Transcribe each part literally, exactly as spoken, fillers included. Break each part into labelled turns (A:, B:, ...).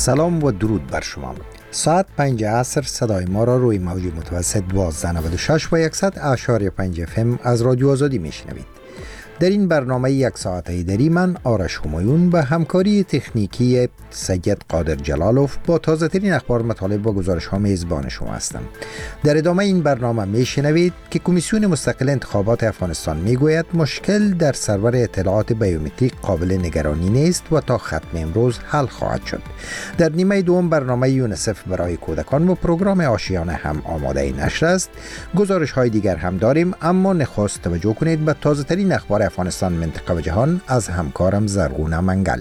A: سلام و درود بر شما. ساعت پنج عصر صدای ما را روی موج متوسط دوازده نود و شش و صد اعشاری پنج اف ام از رادیو آزادی میشنوید. در این برنامه یک ساعته ایدری من آرش همایون به همکاری تکنیکی سید قادر جلالوف با تازه ترین اخبار، مطالب و گزارش ها میزبان شما هستم. در ادامه این برنامه میشنوید که کمیسیون مستقل انتخابات افغانستان میگوید مشکل در سرور اطلاعات بیومتریک قابل نگرانی نیست و تا ختم امروز حل خواهد شد. در نیمه دوم برنامه یونیسف برای کودکان و پروگرام آشیانه هم آماده نشر است. گزارش های دیگر هم داریم، اما نخست توجه کنید به تازه ترین اخبار افغانستان، منطقه و جهان از همکارم زرغونه منگل.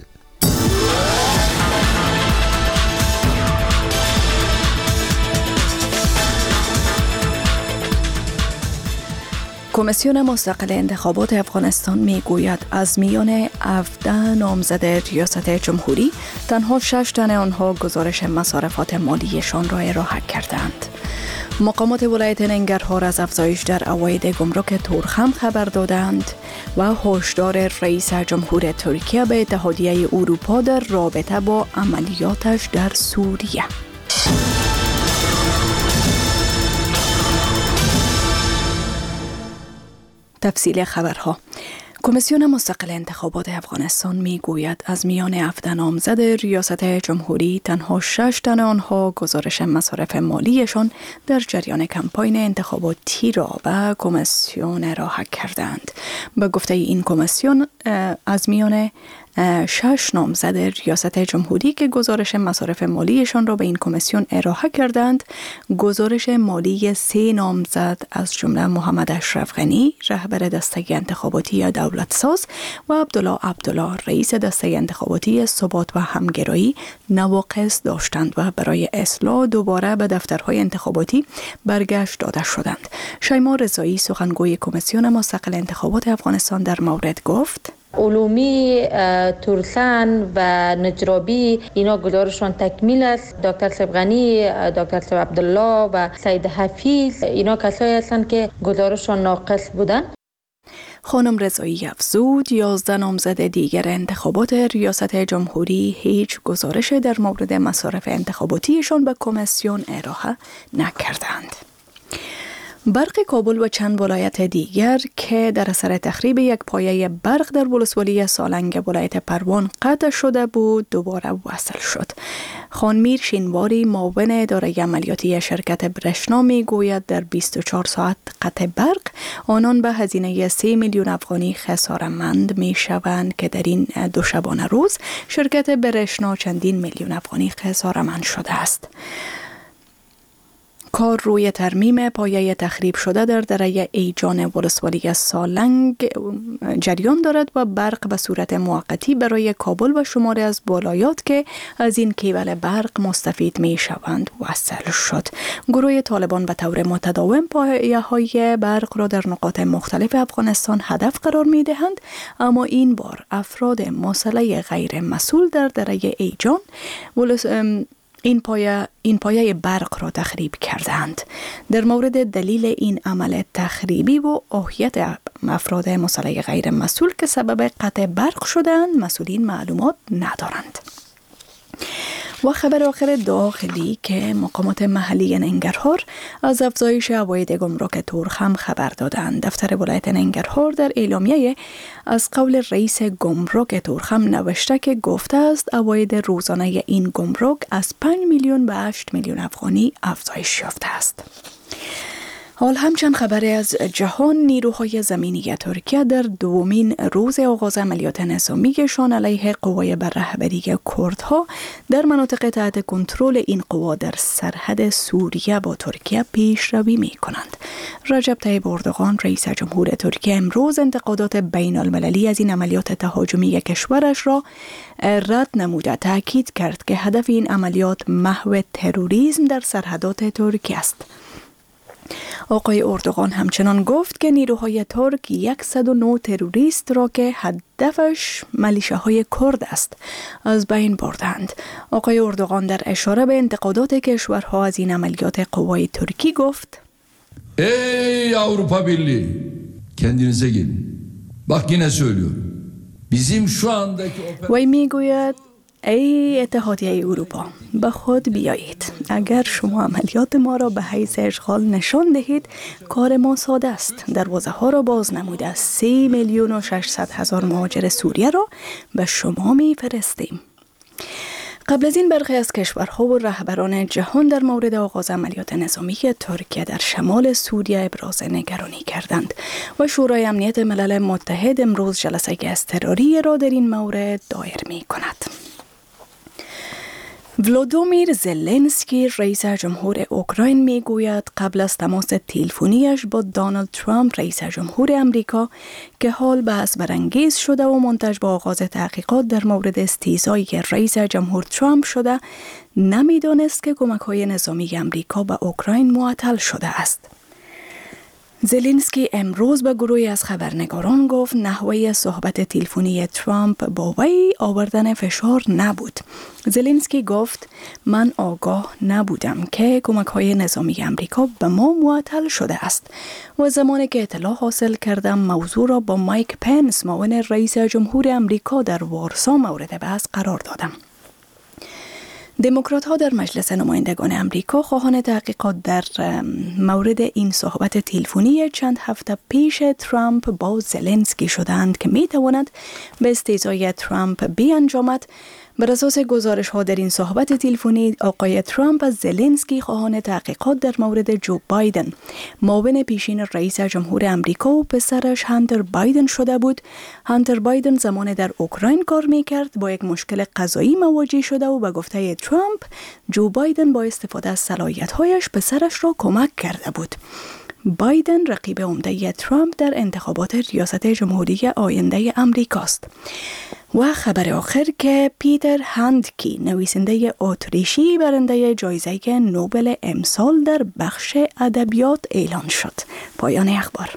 B: کمیسیون مستقل انتخابات افغانستان میگوید از میان هفده نامزد ریاست جمهوری تنها شش تن آنها گزارش مصارفات مالیشان را ارائه کردند. مقامات ولایت ننگرهار از افزایش در عواید گمرک تورخم خبر دادند و هشدار رئیس جمهور ترکیه به اتحادیه اروپا در رابطه با عملیاتش در سوریه. تفصیل خبرها. کمیسیون مستقل انتخابات افغانستان میگوید از میان هفده نامزد ریاست جمهوری تنها شش تن آنها گزارش مصارف مالیشان در جریان کمپاین انتخاباتی را به کمیسیون ارائه کردند. به گفته این کمیسیون از میان شش نامزد ریاست جمهوری که گزارش مصارف مالیشان را به این کمیسیون ارائه کردند، گزارش مالی سه نامزد از جمله محمد اشرف غنی رهبر دسته انتخاباتی دولت ساز و عبدالله عبدالله رئیس دسته انتخاباتی ثبات و همگرایی نواقص داشتند و برای اصلاح دوباره به دفترهای انتخاباتی برگشت داده شدند. شیما رضایی سخنگوی کمیسیون مستقل انتخابات افغانستان در مورد گفت:
C: علومی، تورسن و نجرابی اینا گزارششان تکمیل است. دکتر سبغنی، دکتر سب عبدالله و سید حفیظ اینا کسایی هستند که گزارششان ناقص بودن.
B: خانم رضایی افزود یازده نامزد دیگر انتخابات ریاست جمهوری هیچ گزارش در مورد مصارف انتخاباتیشان به کمیسیون ارائه نکردند. برق کابل و چند ولایت دیگر که در اثر تخریب یک پایه برق در ولسوالی سالنگ ولایت پروان قطع شده بود دوباره وصل شد. خانمیر شینواری معاون اداره عملیاتی شرکت برشنا می گوید در بیست و چهار ساعت قطع برق آنان به هزینه سه میلیون افغانی خسارتمند می شوند که در این دو شبانه روز شرکت برشنا چندین میلیون افغانی خسارتمند شده است. کار روی ترمیم پایه تخریب شده در دره ایجان ولسوالی سالنگ جریان دارد و برق به صورت موقتی برای کابل و شماری از ولایات که از این کیبل برق مستفید می شوند وصل شد. گروه طالبان به طور متداوم پایه های برق را در نقاط مختلف افغانستان هدف قرار می دهند، اما این بار افراد مسلح غیر مسئول در دره ایجان ولس این پایه این پایه برق را تخریب کردند. در مورد دلیل این عمل تخریبی و اهیت افراد مسلح غیر مسئول که سبب قطع برق شدند مسئولین معلومات ندارند. و خبر آخر داخلی که مقامات محلی ننگرهار از افزایش عواید گمرک تورخم خبر دادند. دفتر ولایت ننگرهار در اعلامیه از قول رئیس گمرک تورخم نوشته که گفته است عواید روزانه این گمرک از پنج میلیون به هشت میلیون افغانی افزایش یافته است. حال همچنین خبری از جهان. نیروهای زمینی ترکیه در دومین روز آغاز عملیات نظامیشان علیه قوای بر رهبری کردها در مناطق تحت کنترل این قوا در سرحد سوریه با ترکیه پیشروی می کنند. رجب طیب اردوغان رئیس جمهور ترکیه امروز انتقادات بین المللی از این عملیات تهاجمی کشورش را رد نموده تاکید کرد که هدف این عملیات محو تروریسم در سرحدات ترکیه است. آقای اردوغان همچنان گفت که نیروهای ترک صد و نه تروریست را که هدفش ملیشه‌های کرد است از بین بردند. آقای اردوغان در اشاره به انتقادات کشورها از این عملیات قوای ترکی گفت:
D: ey Avrupa Birliği kendinize gelin. Bak yine söylüyorum. Bizim şu andaki
B: وی میگوید ای اتحادیه اروپا، به خود بیایید. اگر شما عملیات ما را به حیث اشغال نشان دهید، کار ما ساده است. دروازه ها را باز نموده سی میلیون و ششصد هزار مهاجر سوریه را به شما می فرستیم. قبل از این برخی از کشورها و رهبران جهان در مورد آغاز عملیات نظامی ترکیه در شمال سوریه ابراز نگرانی کردند و شورای امنیت ملل متحد امروز جلسه اضطراری را در این مورد دایر می کند. ولودیمیر زلنسکی رئیس جمهور اوکراین می گوید قبل از تماس تلفنیش با دونالد ترامپ رئیس جمهور امریکا که حال بحث برانگیز شده و منتج به آغاز تحقیقات در مورد استیزایی که رئیس جمهور ترامپ شده، نمیدانست که کمک‌های نظامی امریکا به اوکراین معطل شده است. زلنسکی امروز به گروهی از خبرنگاران گفت نحوه صحبت تلفنی ترامپ با وی آوردن فشار نبود. زلنسکی گفت من آگاه نبودم که کمک‌های نظامی امریکا به ما معطل شده است و زمانی که اطلاع حاصل کردم موضوع را با مایک پنس معاون رئیس جمهور امریکا در وارسا مورد بحث قرار دادم. دموکرات ها در مجلس نمایندگان امریکا خواهان تحقیقات در مورد این صحبت تلفنی چند هفته پیش ترامپ با زلنسکی شدند که می تواند به استیزای ترامپ بیانجامد. بر اساس گزارش ها در این صحبت تلفنی، آقای ترامپ از زلنسکی خواهان تحقیقات در مورد جو بایدن، معاون پیشین رئیس جمهور امریکا و پسرش هانتر بایدن شده بود. هانتر بایدن زمان در اوکراین کار میکرد، با یک مشکل قضایی مواجه شده و به گفته ترامپ جو بایدن با استفاده از صلاحیت‌هایش پسرش را کمک کرده بود. بایدن رقیب عمده ترامپ در انتخابات ریاست جمهوری آینده امریکاست. و خبر آخر که پیتر هندکی نویسنده اتریشی برنده جایزه نوبل امسال در بخش ادبیات اعلان شد. پایان اخبار.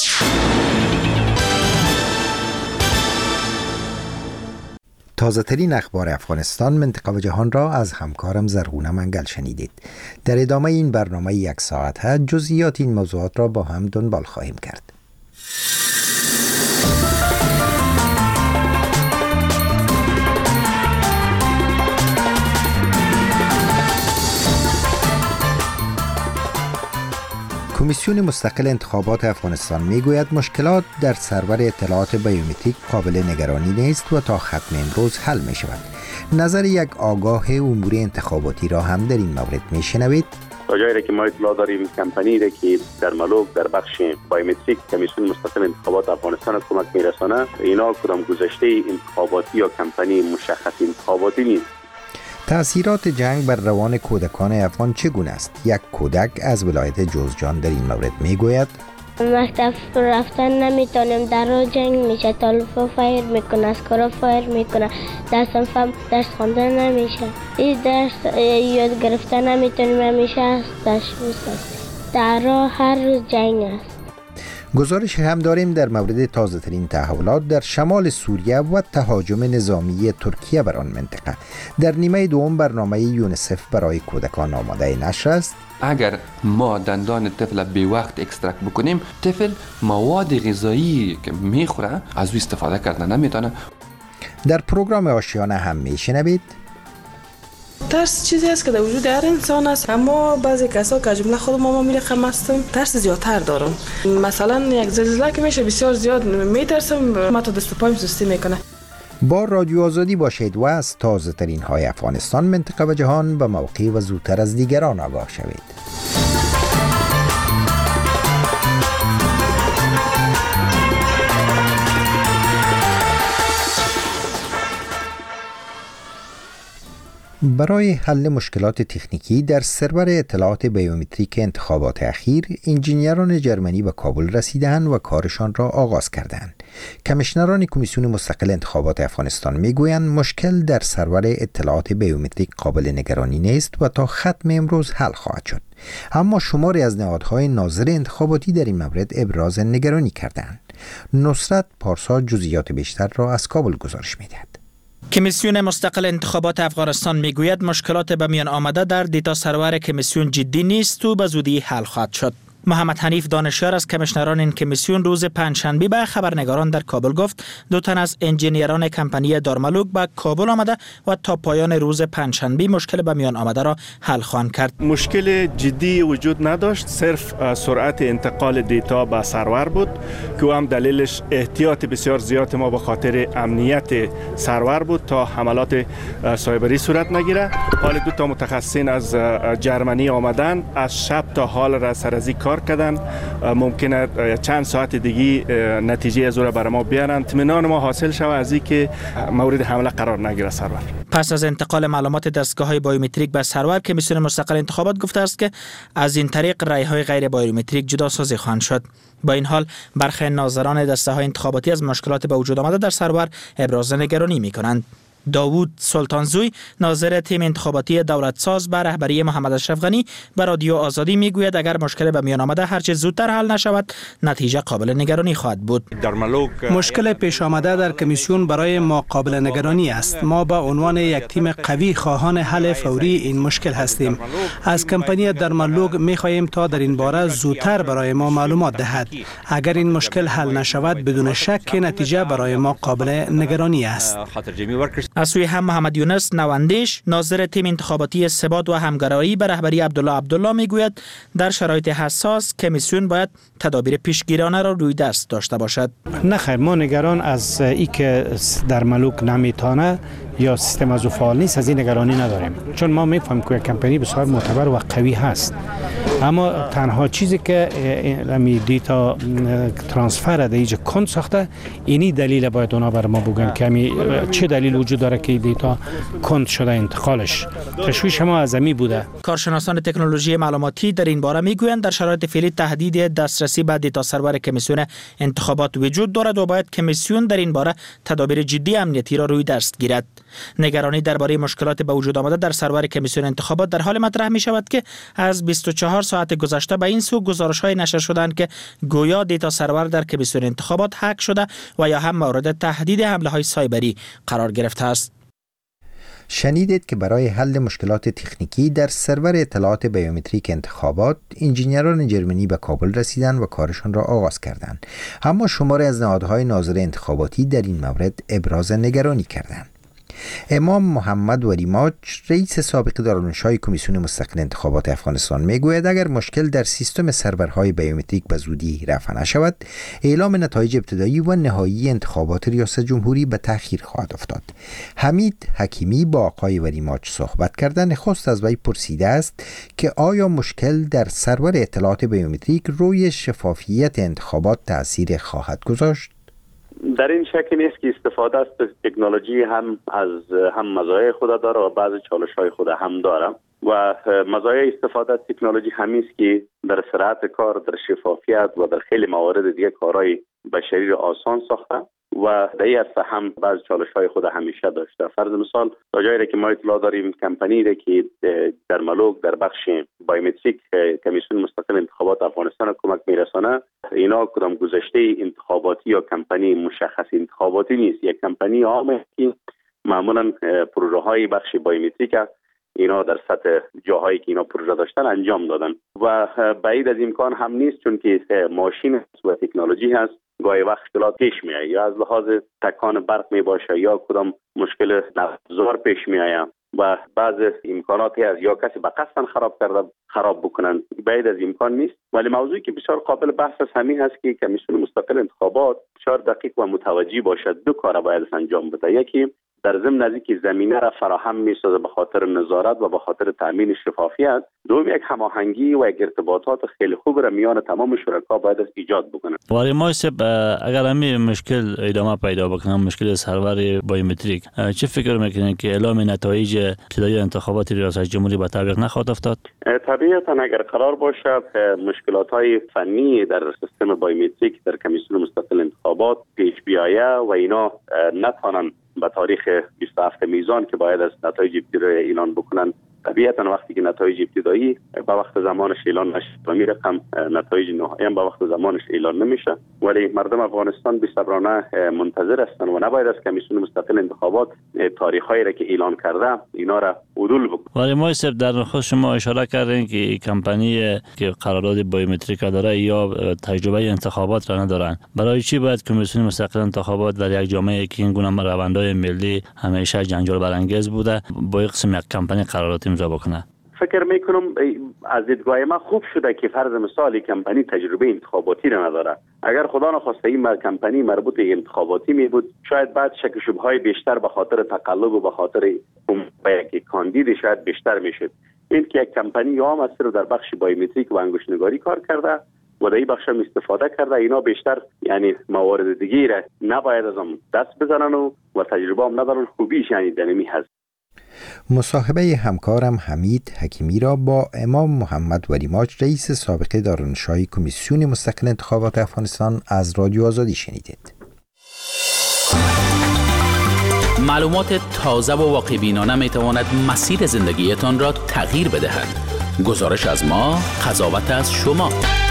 A: تازه ترین اخبار افغانستان، منطقه و جهان را از همکارم زرغونه منگل شنیدید. در ادامه این برنامه یک ساعته جزئیات این موضوعات را با هم دنبال خواهیم کرد. کمیسیون مستقل انتخابات افغانستان میگوید مشکلات در سرور اطلاعات بیومتریک قابل نگرانی نیست و تا ختم امروز حل می شود. نظر یک آگاه امور انتخاباتی را هم در این مورد می شنوید.
E: تا جایی که ما اطلاع داریم کمپانی را که در ملوک در بخش بیومتریک کمیسیون مستقل انتخابات افغانستان کمک میرسانه، اینا کدام گذشته انتخاباتی یا کمپانی مشخص انتخاباتی نیست.
A: تأثیرات جنگ بر روان کودکان افغان چگونه است؟ یک کودک از ولایت جوزجان در این مورد میگوید
F: مکتب رفتن نمیتونم، در جنگ میشه، تلفن فایر میکنه، اسکارا فایر میکنه، دستم فهم درس خوندن نمیشه، این درس یاد گرفتن نمیتونیم، همیشه از تشویش است، در هر روز جنگ است.
A: گزارش هم داریم در مورد تازه ترین تحولات در شمال سوریه و تهاجم نظامی ترکیه بر آن منطقه. در نیمه دوم برنامه یونیسف برای کودکان آماده نشر است.
G: اگر ما دندان طفل به وقت اکسترکت بکنیم، طفل مواد غذایی که میخوره از او استفاده کردن نمیتونه.
A: در پروگرام آشیانه هم میشنوید
H: ترس چیزی است که در وجود هر انسان است، اما بعضی کسا که جمله خود ما ما میرقم هستم ترس زیادتر دارم. مثلا یک زلزله که میشه بسیار زیاد میترسم، ما تا دست پایم سستی میکنه.
A: با رادیو آزادی باشید و از تازه ترین های افغانستان، منطقه و جهان به موقع و زودتر از دیگران آگاه شوید. برای حل مشکلات تکنیکی در سرور اطلاعات بیومتریک انتخابات اخیر، انجینیران جرمنی به کابل رسیدند و کارشان را آغاز کردند. کمیشنران کمیسیون مستقل انتخابات افغانستان میگویند مشکل در سرور اطلاعات بیومتریک قابل نگرانی نیست و تا ختم امروز حل خواهد شد. اما شماری از نهادهای ناظر انتخاباتی در این مورد ابراز نگرانی کردند. نصرت پارسا جزئیات بیشتر را از کابل گزارش می‌دهد.
I: کمیسیون مستقل انتخابات افغانستان میگوید مشکلات به میان آمده در دیتا سرور کمیسیون جدی نیست و به زودی حل خواهد شد. محمد حنیف دانشیار از کمیشنران این کمیسیون روز پنجشنبه به خبرنگاران در کابل گفت دو تن از انجینیران کمپانی دارمالوگ به کابل آمده و تا پایان روز پنجشنبه مشکل به میان آمده را حل خواهند کرد.
J: مشکل جدی وجود نداشت، صرف سرعت انتقال دیتا به سرور بود که هم دلیلش احتیاط بسیار زیاد ما به خاطر امنیت سرور بود تا حملات سایبری صورت نگیره. حال دو تا متخصصین از جرمنی آمدن، از شب تا حال را سرازی کار کردن، ممکنه چند ساعت دیگه نتیجه از او را برای ما بیارن. اطمینان ما حاصل شود از اینکه مورد حمله قرار نگیره سرور.
I: پس از انتقال معلومات دستگاه‌های بایومتریک به سرور، کمیسیون مستقل انتخابات گفته است که از این طریق رأی‌های غیر بایومتریک جداسازی خواهند شد. با این حال برخی ناظران دسته‌های انتخاباتی از مشکلات به وجود آمده در سرور ابراز نگرانی می‌کنند. داوود سلطانزوی ناظر تیم انتخاباتی دولتساز به رهبری محمد اشرف غنی به رادیو آزادی میگوید اگر مشکل به میان آمده هرچه زودتر حل نشود نتیجه قابل نگرانی خواهد بود.
K: مشکل پیش آمده در کمیسیون برای ما قابل نگرانی است. ما به عنوان یک تیم قوی خواهان حل فوری این مشکل هستیم. از کمپانی دارمالوگ می‌خواهیم تا در این باره زودتر برای ما معلومات دهد. اگر این مشکل حل نشود بدون شک نتیجه برای ما قابل نگرانی است.
I: از سوی هم محمد یونس نواندیش ناظر تیم انتخاباتی ثبات و همگرایی به رهبری عبدالله عبدالله میگوید در شرایط حساس کمیسیون باید تدابیر پیشگیرانه را روی دست داشته باشد.
L: نه خیر، ما نگران از ای که دارمالوگ نمیتونه یا سیستم از فعال نیست از این نگرانی نداریم، چون ما میفهمیم که کمپانی بسیار معتبر و قوی هست. اما تنها چیزی که امی دیتا ترانسفر دیگه کند ساخته، اینی دلیل باید اونا بر ما بگن که امی چه دلیل وجود داره که دیتا کند شده انتقالش. تشویش ما از امی بوده.
I: کارشناسان تکنولوژی معلوماتی در این باره میگویند در شرایط فعلی تهدید دسترسی به دیتا سرور کمیسیون انتخابات وجود دارد و باید کمیسیون در این باره تدابیر جدی امنیتی را روی دست گیرد. نگرانی درباره مشکلات به وجود آمده در سرور کمیسیون انتخابات در حال مطرح می شود که از بیست و چهار ساعت گذشته به این سو گزارش‌های نشر شدند که گویا دیتا سرور در کمیسیون انتخابات هک شده و یا هم مورد تهدید حمله‌های سایبری قرار گرفته است.
A: شنیدید که برای حل مشکلات تکنیکی در سرور اطلاعات بیومتریک انتخابات انجینیران جرمنی به کابل رسیدند و کارشان را آغاز کردند. اما شماری از نهادهای ناظر انتخاباتی در این مورد ابراز نگرانی کردند. امام محمد ولیماج رئیس سابق دارالانشای کمیسیون مستقل انتخابات افغانستان میگوید اگر مشکل در سیستم سرورهای بیومتریک به زودی رفع نشود اعلام نتایج ابتدایی و نهایی انتخابات ریاست جمهوری به تأخیر خواهد افتاد. حمید حکیمی با آقای ولیماج صحبت کرده نخست از وی پرسیده است که آیا مشکل در سرور اطلاعات بیومتریک روی شفافیت انتخابات تأثیر خواهد گذاشت؟
E: در این شک نیست که استفاده از تکنولوژی هم از هم مزایای خود داره و بعضی چالش‌های خود هم داره و مزایای استفاده از تکنولوژی همی است که در سرعت کار، در شفافیت و در خیلی موارد دیگه کارهای بشری را آسان ساخته و در این عرصه هم بعض چالش‌های خود همیشه داشته. فرض مثال تا جایی که ما اطلاع داریم کمپانی را که دارمالوگ در بخش بایومتریک کمیسیون مستقل انتخابات افغانستان کمک میرسانه، اینا کدام گذشته انتخاباتی یا کمپانی مشخص انتخاباتی نیست، یک کمپانی عامه که معمولا پروژه های بخش بایومتریک اینا در سطح جاهایی که اینا پروژه داشتن انجام دادن و بعید از امکان هم نیست چون که ماشین و تکنولوژی هست گاهی وقت مشکلات پیش میاد یا از لحاظ تکان برق می باشه یا کدام مشکل نفذار پیش میاد و بعض امکاناتی از یا کسی به قصد خراب کرده خراب بکنن بعید از امکان نیست. ولی موضوعی که بسیار قابل بحث است همین هست که کمیسیون مستقل انتخابات بسیار دقیق و متوجه باشد دو کار باید انجام بده. یکی در ضمن از اینکه زمینه را فراهم می‌سازه به خاطر نظارت و به خاطر تامین شفافیت، دوم یک هماهنگی و یک ارتباطات خیلی خوب را میان تمام شرکا باید ایجاد بکنه.
M: ولی ما اگر همین مشکل ادامه پیدا بکنه، مشکل سرور بایومتریک، چه فکر میکنید که اعلام نتایج ابتدایی انتخابات ریاست جمهوری به تعویق نخواهد افتاد؟
E: طبیعتا اگر قرار باشد مشکلات‌های فنی در سیستم بایومتریک در کمیسیون مستقل انتخابات پیش بیاید و اینا نتوانند به تاریخ بیست و هفتم میزان که باید از نتایج ابتدایی اعلان بکنن طبیعتا وقتی که نتایج ابتدایی با وقت زمانش اعلان نشه و می رقم نتایج نهایی هم با وقت زمانش اعلان نمیشه، ولی مردم افغانستان بی‌صبرانه منتظر هستند و نباید از کمیسیون مستقل انتخابات تاریخ‌هایی را که اعلان کرده اینا را عدول بکنه.
M: ولی ما صرف در نخست شما اشاره کردین که کمپانی که قرارداد بایومتریک داره یا تجربه انتخابات را ندارن، برای چی باید کمیسیون مستقل انتخابات در یک جامعه که این گونه روندهای ملی همیشه جنجال برانگیز بوده با یک قسم یک کمپانی قرارداد امضا بکنه؟
E: فکر میکنم از دیدگاه ما خوب شده که فرض مثال کمپانی تجربه انتخاباتی را نداره. اگر خدا نخواسته این کمپانی مربوط به انتخاباتی می بود، شاید بعد شک و شبههای بیشتر به خاطر تقلب و به خاطر یک کاندید شاید بیشتر میشد. این که یک کمپانی عام است رو در بخش بایومتریک و انگشت‌نگاری کار کرده و در این بخش هم استفاده کرده، اینا بیشتر یعنی موارد دیگه را نباید از هم دست بزنن و, و تجربه هم ندارن. خوبیش یعنی دنمی هست.
A: مصاحبه همکارم حمید حکیمی را با امام محمد ولیماج رئیس سابق دارالانشای کمیسیون مستقل انتخابات افغانستان از رادیو آزادی شنیدید.
N: معلومات تازه و واقع بینانه می تواند مسیر زندگیتان را تغییر بدهد. گزارش از ما، قضاوت از شما.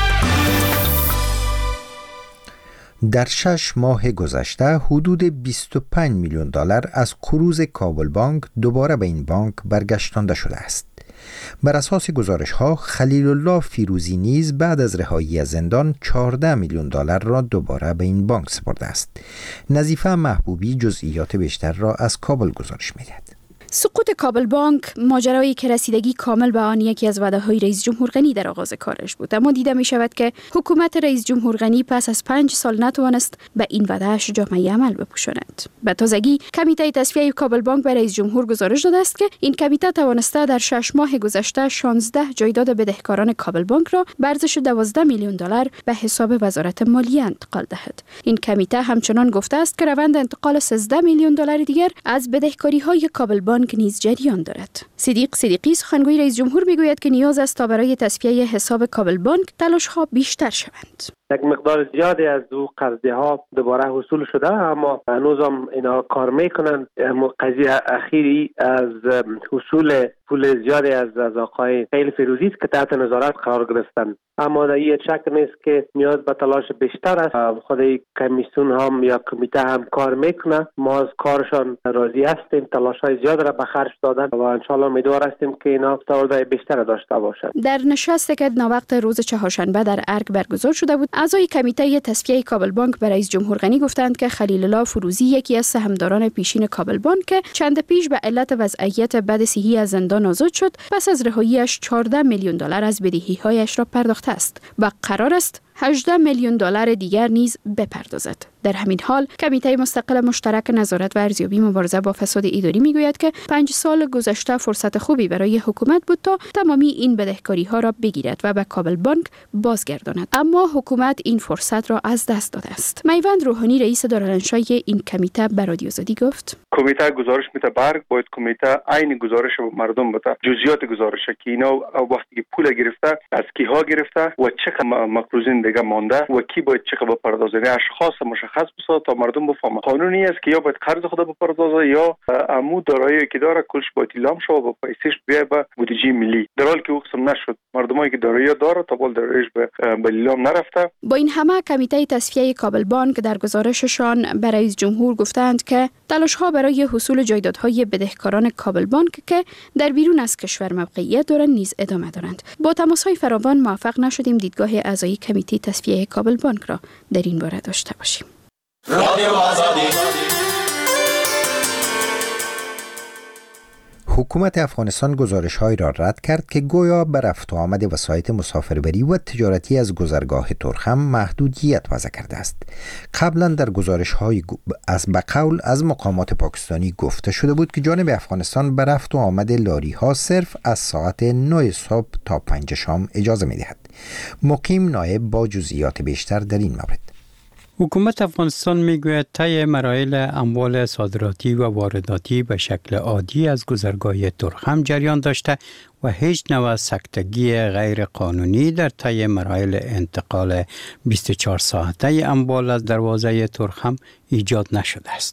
A: در شش ماه گذشته حدود بیست و پنج میلیون دلار از قروض کابل بانک دوباره به این بانک برگشتانده شده است. بر اساس گزارش ها خلیل الله فیروزی نیز بعد از رهایی از زندان چهارده میلیون دلار را دوباره به این بانک سپرده است. نظیفه محبوبی جزئیات بیشتر را از کابل گزارش می‌دهد.
O: سقوط کابل بانک ماجرایی که رسیدگی کامل به آن یکی از وعده‌های رئیس جمهور غنی در آغاز کارش بود، اما دیده می شود که حکومت رئیس جمهور غنی پس از پنج سال نتوانست به این وعده‌اش جامه عمل بپوشاند. به تازگی کمیته تصفیه کابل بانک به رئیس جمهور گزارش داده است که این کمیته توانسته در شش ماه گذشته شانزده جایداد بدهکاران کابل بانک را به ارزش دوازده میلیون دلار به حساب وزارت مالیه انتقال دهد. این کمیته همچنان گفته است که روند انتقال سیزده میلیون دلار دیگر از بدهکاری‌های کابل بانک نیز جریان دارد. صدیق صدیقی سخنگوی رئیس جمهور میگوید که نیاز است تا برای تصفیه حساب کابل بانک تلاش‌ها بیشتر شوند.
P: یک مقدار زیادی از او قرضه ها دوباره حصول شده، اما هنوز هم اینا کار میکنن. قضیه اخیری از حصول پول زیادی از از آقای خلیل فیروزی است که تحت نظارت قرار گرفتن، اما در این شک نیست که نیاز به تلاش بیشتر است. خود کمیسیون هم یا کمیته هم کار میکنه. ما از کارشان راضی هستیم. تلاش های زیاد را به خرج دادن و ان شاء الله امیدوار هستیم که اینا استفاده بیشتر داشته باشند.
O: در نشستی که ناوقت روز چهارشنبه در ارگ برگزار شده بود، اعضای کمیته تصفیه کابل بانک به رئیس جمهور غنی گفتند که خلیل الله فروزی یکی از سهامداران پیشین کابل بانک که چند پیش به علت وضعیت بد صحی از زندان آزاد شد، پس از رهاییش چهارده میلیون دلار از بدهی‌هایش را پرداخته است و قرار است هجده میلیون دلار دیگر نیز بپردازد. در همین حال کمیته مستقل مشترک نظارت و ارزیابی مبارزه با فساد اداری میگوید که پنج سال گذشته فرصت خوبی برای حکومت بود تا تمامی این بدهکاری ها را بگیرد و به کابل بانک بازگرداند، اما حکومت این فرصت را از دست داده است. میوند روحانی رئیس دارالانشای این کمیته به رادیو آزادی گفت:
Q: کمیته گزارش میده برگ باید کمیته عین گزارش مردم بده، جزئیات گزارش که اینا وقتی که پول گرفته از کیها گرفته و چقدر مقروضین دیگه مانده و کی باید چقدر بپردازه. اشخاص مشخص بسازه تا مردم بفهمه. قانونی است که یا باید قرض خود بپردازه یا عمو دارایی که داره کلش باید اعلام شود و پیسش بیاد به بودجه ملی، در حالی که او قسم نشد. مردمایی که دارایی داره تا بال دارایش به اعلام نرفته.
O: با این همه کمیته تصفیه کابل بانک در گزارششان به رئیس جمهور گفتند که تلاش‌ها برای حصول جایدادهای بدهکاران کابل بانک که در بیرون از کشور موقعیت دارند نیز ادامه دارند. با تماس‌های فراوان موفق نشدیم دیدگاه اعضای کمیته تصفیه کابل بانک را در این باره داشته باشیم. رادیو آزادی.
A: حکومت افغانستان گزارش‌هایی را رد کرد که گویا به رفت و آمد وسایط مسافربری و تجارتی از گذرگاه ترخم محدودیت وضع کرده است. قبلا در گزارش‌های از بقول از مقامات پاکستانی گفته شده بود که جانب افغانستان به رفت و آمد لاری‌ها صرف از ساعت نه صبح تا پنج شام اجازه می‌دهد. مقیم نایب با جزئیات بیشتر در این مورد:
R: حکومت افغانستان میگوید طی مراحل اموال صادراتی و وارداتی به شکل عادی از گذرگاه ترخم جریان داشته و هیچ نوع سکتگی غیر قانونی در طی مراحل انتقال بیست و چهار ساعته اموال از دروازه ترخم ایجاد نشده است.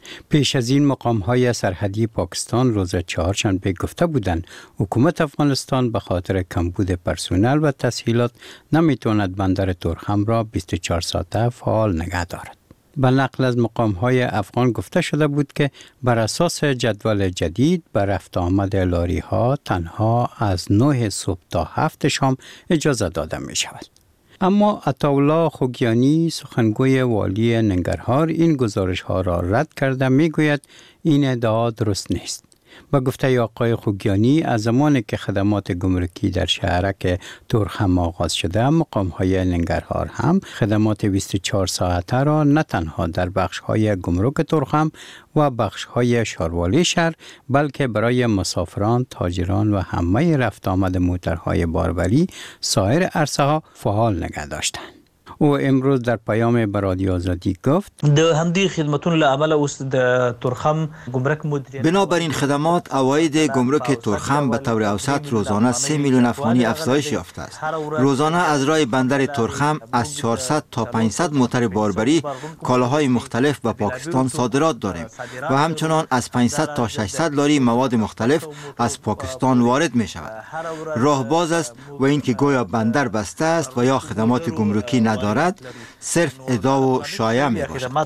R: پیش از این مقام‌های سرحدی پاکستان روز چهارشنبه گفته بودند حکومت افغانستان به خاطر کمبود پرسنل و تسهیلات نمیتواند بندر تورخم را بیست و چهار ساعته فعال نگه دارد. به نقل از مقام‌های افغان گفته شده بود که بر اساس جدول جدید بر رفت آمد لاری‌ها تنها از نه صبح تا هفت شام اجازه داده می شود. اما عطاالله خوگیانی سخنگوی والی ننگرهار این گزارش ها را رد کرده می گوید این ادعا درست نیست. با گفته آقای خوگیانی از زمانی که خدمات گمرکی در شهرک تورخم آغاز شده مقام های ننگرهار هم خدمات بیست و چهار ساعته را نه تنها در بخش های گمرک تورخم و بخش های شاروالی شهر بلکه برای مسافران، تاجران و همه رفت آمد موترهای باربری سایر عرصه ها فعال نگه داشتند. او امروز در پیام به رادیو آزادی گفت
S: د همدی خدمتون له عمله اوس د تورخم گمرک مدیریت
T: بنابراین خدمات عواید گمرک تورخم به طور اوسط روزانه سه میلیون افغانی افزایش یافته است. روزانه از راه بندر تورخم از چهارصد تا پانصد موتر باربری کالاهای مختلف به پاکستان صادرات داریم و همچنان از پانصد تا ششصد لاری مواد مختلف از پاکستان وارد می شود. راه باز است و اینکه گویا بندر بسته است و یا خدمات گمرکی ندارد صرف ادعا و شایعه می باشد.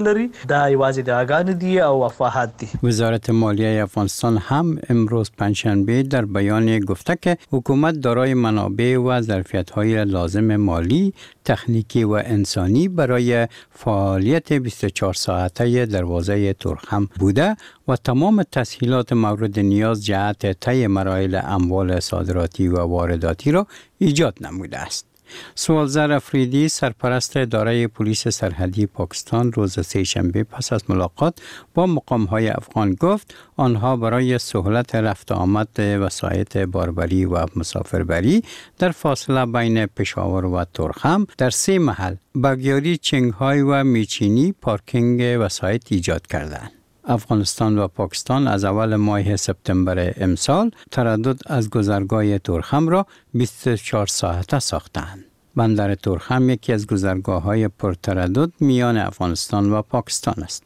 R: وزارت مالیه افغانستان هم امروز پنجشنبه در بیانیه گفته که حکومت دارای منابع و ظرفیت‌های لازم مالی، تکنیکی و انسانی برای فعالیت بیست و چهار ساعته دروازه تورخم بوده و تمام تسهیلات مورد نیاز جهت طی مراحل اموال صادراتی و وارداتی را ایجاد نموده است. سوالزر افریدی سرپرست اداره پلیس سرحدی پاکستان روز سه‌شنبه پس از ملاقات با مقام‌های افغان گفت آنها برای سهولت رفت آمد وسایط باربری و مسافربری در فاصله بین پشاور و تورخم در سه محل بگیاری چنگهای و میچینی پارکینگ وسایط ایجاد کردند. افغانستان و پاکستان از اول ماه سپتامبر امسال تردد از گذرگاه تورخم را بیست و چهار ساعته ساختند. بندر تورخم یکی از گذرگاه‌های پرتردد میان افغانستان و پاکستان است.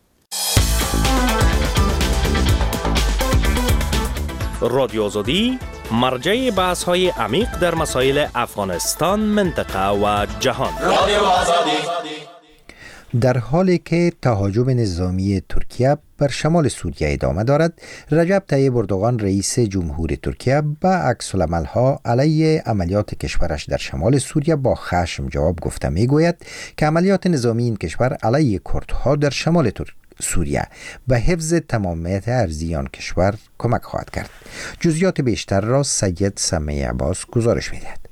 U: رادیو آزادی مرجع بحث‌های عمیق در مسائل افغانستان، منطقه و جهان. رادیو آزادی
A: در حالی که تهاجم نظامی ترکیه بر شمال سوریه ادامه دارد، رجب طیب اردوغان رئیس جمهور ترکیه به عکس‌العمل‌ها علیه عملیات کشورش در شمال سوریه با خشم جواب گفته می‌گوید که عملیات نظامی این کشور علیه کردها در شمال ترکیه سوریه به حفظ تمامیت ارضی آن کشور کمک خواهد کرد. جزئیات بیشتر را سید سمیع عباس گزارش می‌دهد.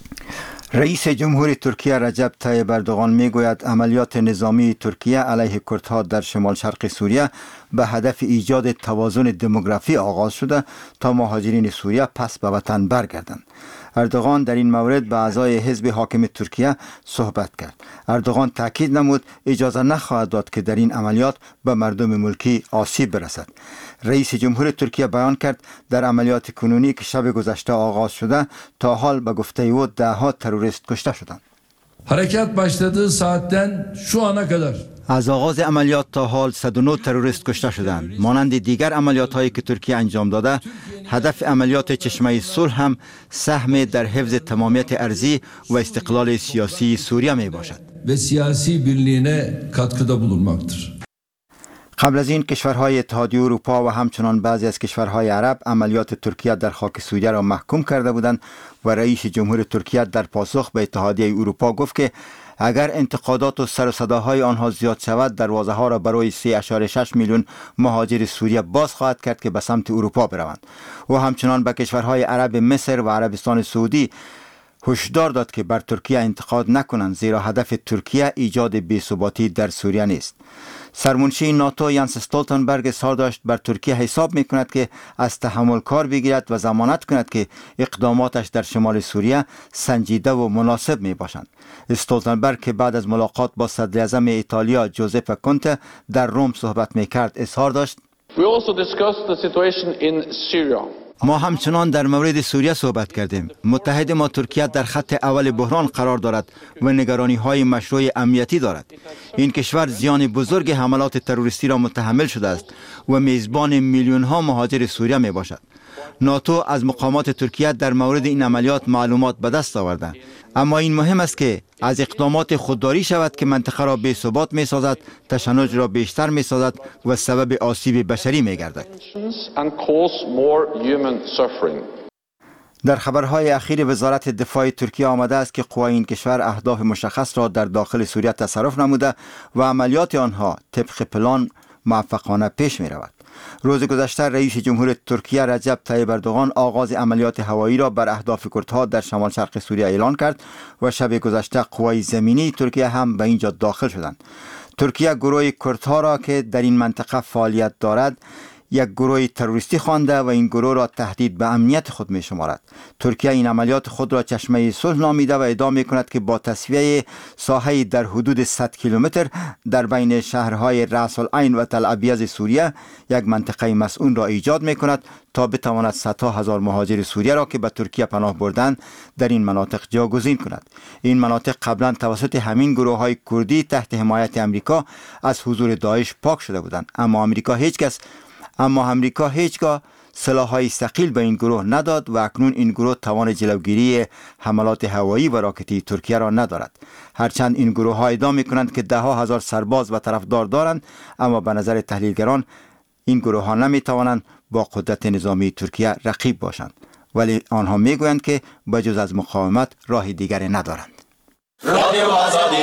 T: رئیس جمهور ترکیه رجب طیب اردوغان میگوید عملیات نظامی ترکیه علیه کردها در شمال شرق سوریه به هدف ایجاد توازن دموگرافی آغاز شده تا مهاجرین سوریه پس به وطن برگردند. اردوغان در این مورد به اعضای حزب حاکم ترکیه صحبت کرد. اردوغان تاکید نمود اجازه نخواهد داد که در این عملیات به مردم ملکی آسیب برسد. رئیس جمهور ترکیه بیان کرد در عملیات کنونی که شب گذشته آغاز شده تا حال به گفته او ده ها تروریست کشته شدند.
D: Harekat başladığı saatten şu ana kadar
T: از آغاز عملیات تا حال صد و نه تروریست کشته شدند. مانند دیگر عملیات هایی که ترکیه انجام داده، هدف عملیات چشمه صلح هم سهم در حفظ تمامیت ارضی و استقلال سیاسی سوریه می باشد.
D: ve siyasi birliğine katkıda bulunmaktır.
T: قبل از این کشورهای اتحادیه اروپا و همچنان بعضی از کشورهای عرب عملیات ترکیه در خاک سوریه را محکوم کرده بودند و رئیس جمهور ترکیه در پاسخ به اتحادیه اروپا گفت که اگر انتقادات و سر و صداهای آنها زیاد شود دروازه ها را برای سه ممیز شش میلیون مهاجر سوریه باز خواهد کرد که به سمت اروپا بروند. و همچنان به کشورهای عرب مصر و عربستان سعودی هشدار داد که بر ترکیه انتقاد نکنند زیرا هدف ترکیه ایجاد بی‌ثباتی در سوریه نیست. سرمنشی ناتو یانس استولتنبرگ اظهار داشت بر ترکیه حساب می کند که از تحمل کار بگیرد و ضمانت کند که اقداماتش در شمال سوریه سنجیده و مناسب می باشند. استولتنبرگ که بعد از ملاقات با صدر اعظم ایتالیا جوزپه کنته در روم صحبت می کرد اظهار داشت
V: We also discussed the situation in Syria.
T: ما همچنان در مورد سوریه صحبت کردیم. متحد ما ترکیه در خط اول بحران قرار دارد و نگرانی های مشروع امنیتی دارد. این کشور زیان بزرگ حملات تروریستی را متحمل شده است و میزبان میلیون ها مهاجر سوریه می باشد. ناتو از مقامات ترکیه در مورد این عملیات معلومات به دست آورده، اما این مهم است که از اقدامات خودداری شود که منطقه را بی ثبات می سازد، تشنج را بیشتر می سازد و سبب آسیب بشری می گردد. در خبرهای اخیر وزارت دفاع ترکیه آمده است که قوای این کشور اهداف مشخص را در داخل سوریه تصرف نموده و عملیات آنها طبق پلان موفقانه پیش می رود. روز گذشته رئیس جمهور ترکیه رجب طیب اردوغان آغاز عملیات هوایی را بر اهداف کردها در شمال شرق سوریه اعلان کرد و شب گذشته قوای زمینی ترکیه هم به اینجا داخل شدند. ترکیه گروه کردها را که در این منطقه فعالیت دارد یک گروه تروریستی خوانده و این گروه را تهدید به امنیت خود می شمارد. ترکیه این عملیات خود را چشمه صلح نامیده و ادعا می کند که با تصفیه ساحه در حدود صد کیلومتر در بین شهرهای رأس العین و تل ابیض سوریه یک منطقه مسئول را ایجاد می کند تا بتواند صدها هزار مهاجر سوریه را که به ترکیه پناه بردند در این مناطق جاگزین کند. این مناطق قبلا توسط همین گروه های کردی تحت حمایت امریکا از حضور داعش پاک شده بودند، اما امریکا هیچ کس اما امریکا هیچگاه سلاح‌های ثقیل به این گروه نداد و اکنون این گروه توان جلوگیری حملات هوایی و راکتی ترکیه را ندارد. هرچند این گروه ها ادعا می‌کنند که ده ها هزار سرباز و طرفدار دارند، اما به نظر تحلیلگران این گروه ها نمی‌توانند با قدرت نظامی ترکیه رقیب باشند، ولی آنها می‌گویند که بجز از مقاومت راه دیگری ندارند. رادیو آزادی.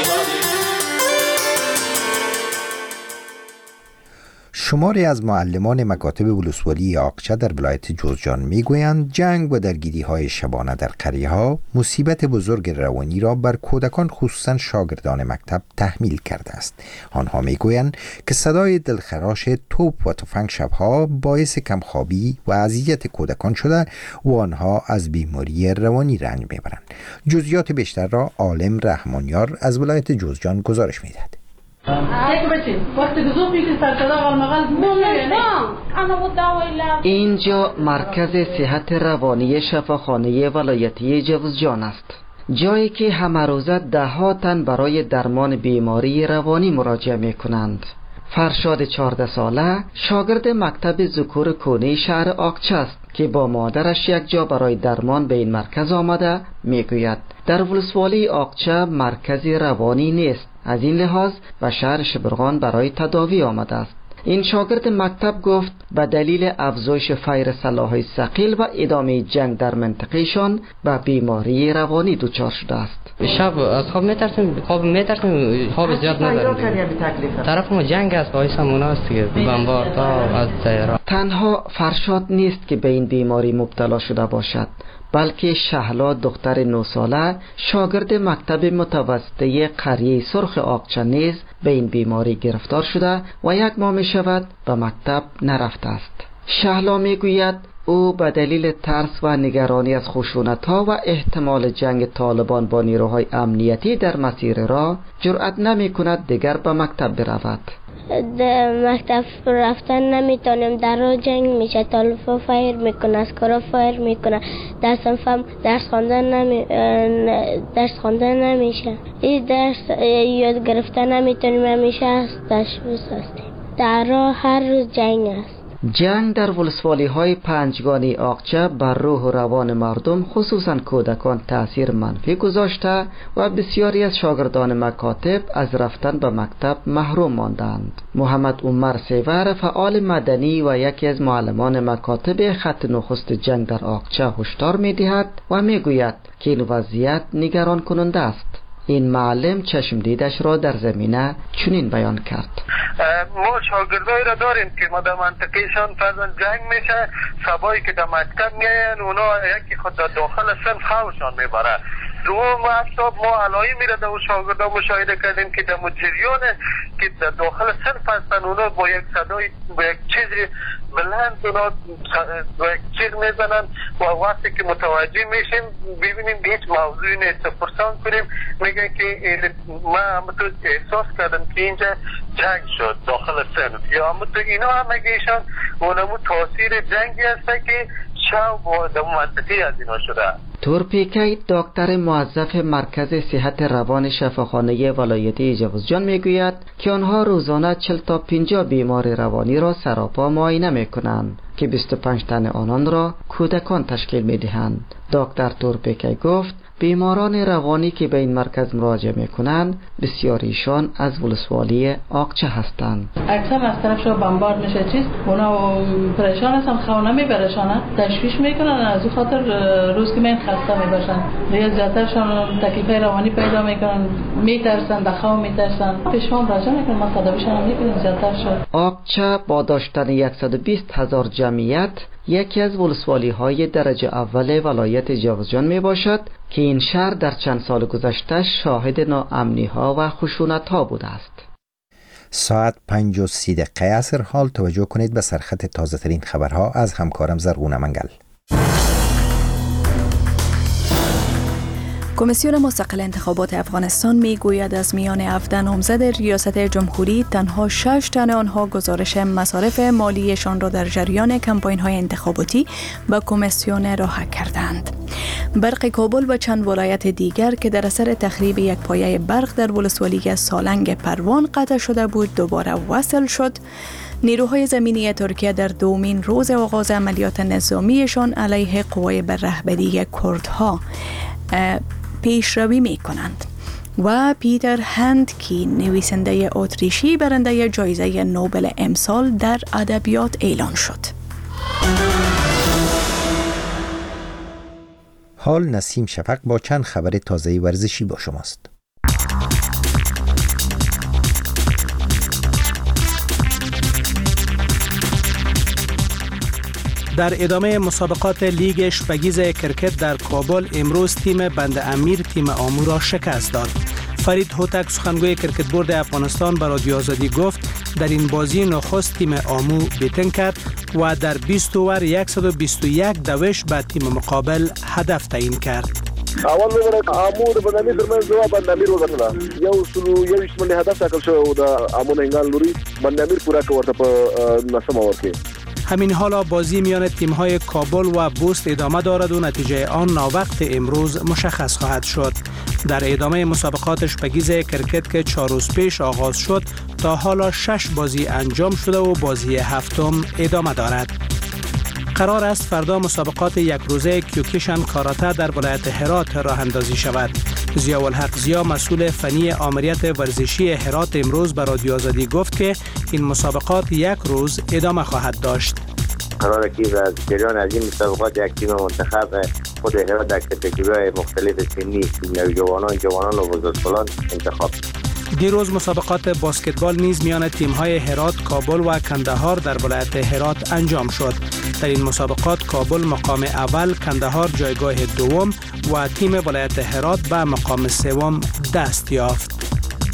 A: شماری از معلمان مکاتب ولسوالی آقچه در ولایت جوزجان میگویند جنگ و درگیری های شبانه در قریه ها مصیبت بزرگ روانی را بر کودکان خصوصا شاگردان مکتب تحمیل کرده است. آنها میگویند که صدای دلخراش توپ و تفنگ شبها باعث کمخوابی و اذیت کودکان شده و آنها از بیماری روانی رنج میبرند. جزئیات بیشتر را عالم رحمانیار از ولایت جوزجان گزارش میدهد.
C: اینجا مرکز صحت روانی شفاخانه ولایتی جوزجان است، جایی که همه روزه ده ها تن برای درمان بیماری روانی مراجعه می کنند. فرشاد چهارده ساله شاگرد مکتب ذکور کونی شهر آقچه است که با مادرش یک جا برای درمان به این مرکز آمده. میگوید در ولسوالی آقچه مرکزی روانی نیست، از این لحاظ به شهر شبرغان برای تداوی آمده است. این شاگرد مکتب گفت به دلیل افزایش فیر سلاح‌های ثقیل و ادامه جنگ در منطقهشان به بیماری روانی دچار شده است.
V: شب از خواب میترسیم، خواب میترسیم، خواب زیاد نداریم. طرف ما جنگ است، باعث همون است که بمباردا از تهران.
C: تنها فرشاد نیست که به این بیماری مبتلا شده باشد، بلکه شهلا دختر نه ساله شاگرد مکتب متوسطه قریه سرخ آقچه نیز به این بیماری گرفتار شده و یک ماه می شود به مکتب نرفته است. شهلا می گوید او به دلیل ترس و نگرانی از خشونت‌ها و احتمال جنگ طالبان با نیروهای امنیتی در مسیر راه جرأت نمی کند دیگر به مکتب برود.
F: در مکتب رفتن نمیتونم، در رو جنگ میشه، تلفن فایر میکنه، از کارا فایر میکنه، درسم فهم درس خواندن نمی درس خواندن نمیشه، این درس یاد گرفتن نمیتونیم، همیشه از تشویش هستیم. در رو هر روز جنگ است.
C: جنگ در ولسوالی های پنجگانی آقچه بر روح و روان مردم خصوصا کودکان تأثیر منفی گذاشته و بسیاری از شاگردان مکاتب از رفتن به مکتب محروم ماندند. محمد عمر سیور فعال مدنی و یکی از معلمان مکاتب خط نخست جنگ در آقچه هشدار می‌دهد و میگوید که این وضعیت نگران کننده است. این معلم چشم دیدش را در زمینه چنین بیان کرد.
W: ما شاگردایی را داریم که ما در منطقهشان فرضاً جنگ میشه، شبایی که در مکتب میاین اونا یکی خود در داخل صنف خوابشان میبره. دوم اصاب ما علایی میره در شاگردا مشاهده کردیم که در جریان که در داخل صنف هستن اونا با یک صدای با یک چیزی بلند اونا با یک چیز میزنن و وقتی که متوجه میشیم ببینیم هیچ موضوعی نیست پرسان کنیم میگن که ما همونطور احساس کردم که اینجا جنگ شد داخل صنف یا همونطور اینا هم میگیشن اونمو تاثیر جنگی هسته که چه و در منطقه از اینا شده.
C: تورپیکی دکتر موظف مرکز صحت روان شفاخانه ولایتی جوزجان میگوید که آنها روزانه چهل تا پنجاه بیمار روانی را سراپا معاینه میکنند که بیست و پنج تن آنان را کودکان تشکیل میدهند. دکتر تورپیکی گفت بیماران روانی که به این مرکز مراجعه میکنند بسیاریشان از ولسوالی آقچه هستند.
B: اکثر از طرفشون بمبارد میشه چیز اونا پریشان هستن، خونه میبرشانه تشویش میکنن، از این خاطر روز که من خسته میباشن یا زیادترشان تکلیف روانی پیدا میکنن، میترسن، دخواه میترسن، پیشمان راجع میکنن، ما تداویشان میکنیم زیادترشان.
C: آقچه با داشتن صد و بیست هزار جمعیت یکی از ولسوالی های درجه اول ولایت جوزجان می باشد که این شهر در چند سال گذشته شاهد ناامنی ها و خشونت ها بوده است.
A: ساعت پنج و سی دقیقه عصر. حال توجه کنید به سرخط تازه ترین خبرها از همکارم زرغون منگل.
G: کمیسیون مستقل انتخابات افغانستان می گوید از میان هفده نامزد ریاست جمهوری تنها شش تن آنها گزارش مصارف مالیشان را در جریان کمپاین های انتخاباتی به کمیسیون راهک کردند. برق کابل و چند ولایت دیگر که در اثر تخریب یک پایه برق در ولسوالی سالنگ پروان قطع شده بود دوباره وصل شد. نیروهای زمینی ترکیه در دومین روز آغاز عملیات نظامیشان علیه قوای به رهبری کردها پیشروی می کنند و پیتر هندکی نویسنده اتریشی برنده جایزه نوبل امسال در ادبیات اعلان شد.
A: حال نسیم شفق با چند خبر تازه ورزشی با شماست.
K: در ادامه مسابقات لیگ شپگیز کرکت در کابل امروز تیم بند امیر تیم آمو را شکست داد. فرید هوتک سخنگوی کرکت بورد افغانستان به رادیو آزادی گفت در این بازی نخست تیم آمو بیتن کرد و در بیست اوور صد و بیست و یک دوش به تیم مقابل هدف تعیین کرد.
H: اول نمبر آمو د بندامیر ترمنځ جواب بندامیر وګټله یو سلو یو ویشت منډه هدف ټاکل شوی و د آمو هنګال لوري بندامیر پورا کړ په نسم اور کې.
K: همین حالا بازی میان تیم‌های کابل و بوست ادامه دارد و نتیجه آن ناوقت امروز مشخص خواهد شد. در ادامه مسابقات شپگیز کرکت که چهار روز پیش آغاز شد تا حالا شش بازی انجام شده و بازی هفتم ادامه دارد. قرار است فردا مسابقات یک روزه کیوکیشن کاراته در ولایت هرات راه اندازی شود. ضیاءالحق ضیا مسئول فنی آمریت ورزشی هرات امروز به رادیو آزادی گفت که این مسابقات یک روز ادامه خواهد داشت.
X: قراره که از جریان از این مسابقات یک تیم منتخب خود هرات در کاتگوری‌های مختلف سنی نوجوانان، جوانان و بزرگسالان انتخاب.
K: دیروز مسابقات باسکتبال نیز میان تیم‌های هرات، کابل و کندهار در ولایت هرات انجام شد. در این مسابقات کابل مقام اول، کندهار جایگاه دوم و تیم ولایت هرات به مقام سوم دست یافت.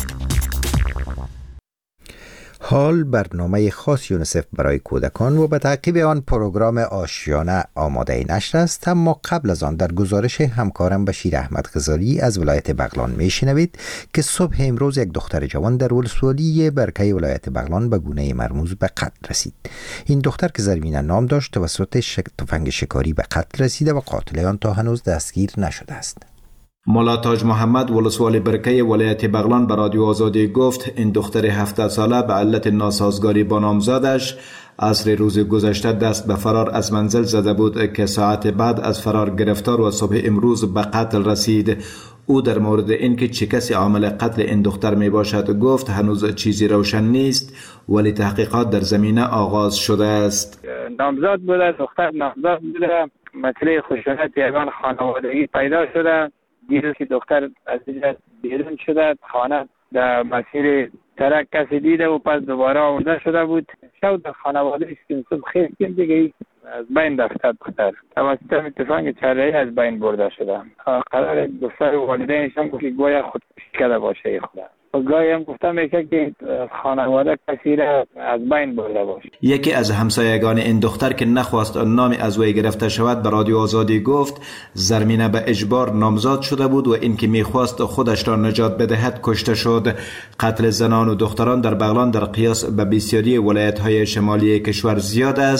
A: حال برنامه خاص یونیسف برای کودکان و به تعقیب آن پروگرام آشیانه آماده نشر است، اما قبل از آن در گزارش همکارم بشیر احمد غزالی از ولایت بغلان میشنوید که صبح امروز یک دختر جوان در ولسوالی برکه ولایت بغلان به گونه مرموز به قتل رسید. این دختر که زرمینه نام داشت توسط شک... تفنگ شکاری به قتل رسیده و قاتل آن تا هنوز دستگیر نشده است.
Y: مولا تاج محمد ولسوالی برکه ولایت بغلان به رادیو آزادی گفت این دختر هفده ساله به علت ناسازگاری با نامزادش عصر روز گذشته دست به فرار از منزل زده بود که ساعت بعد از فرار گرفتار و صبح امروز به قتل رسید. او در مورد اینکه چه کسی عامل قتل این دختر می باشد گفت هنوز چیزی روشن نیست ولی تحقیقات در زمینه آغاز شده است.
Z: نامزاد بوده، دختر نامزاد بوده، مسئله خشونت یگان خانوادگی پیدا شده. دیروز که دختر از اینجا بیرون شده، خانه در مسیر ترک کسی دیده و پس دوباره آورده شده بود. شب در خانواده که صبح خیلی کم دیگه از بین رفته دختر توسط تفنگ چرایی از بین برده شده. قرار دختر و والدینش هم که گویا خودکشی کرده باشه خدا. و گاهی هم گفتم میشه که خانواده کسی را از بین برده باشه.
Y: یکی از همسایگان این دختر که نخواست نام از وی گرفته شود به رادیو آزادی گفت زرمینه به اجبار نامزاد شده بود و اینکه میخواست خودش را نجات بدهد کشته شد. قتل زنان و دختران در بغلان در قیاس به بسیاری ولایت‌های شمالی کشور زیاد است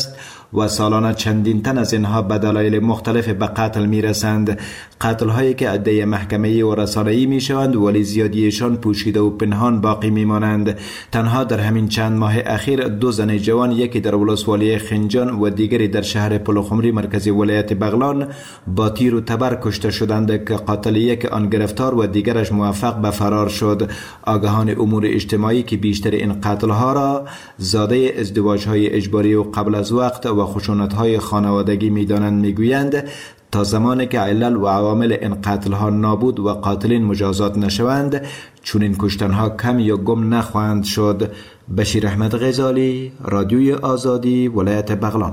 Y: و سالانه چندین تن از اینها به دلایل مختلف به قتل می رسند. قتل هایی که عده محکمه‌ای و رسانه‌ای می شوند ولی زیادیشان پوشیده و پنهان باقی می مانند. تنها در همین چند ماه اخیر دو زن جوان، یکی در ولسوالی خنجان و دیگری در شهر پلخمری مرکزی ولایت بغلان، با تیر و تبر کشته شدند که قاتل یک آن گرفتار و دیگرش موفق به فرار شد. آگاهان امور اجتماعی که بیشتر این قتل ها را زاده ازدواج های اجباری و قبل از وقت و خشونت های خانوادگی می دانند می گویند تا زمانی که علل و عوامل این قتل ها نابود و قاتلین مجازات نشوند چون این کشتن ها کم یا گم نخواهند شد. بشیر احمد غزالی، رادیوی آزادی، ولایت بغلان.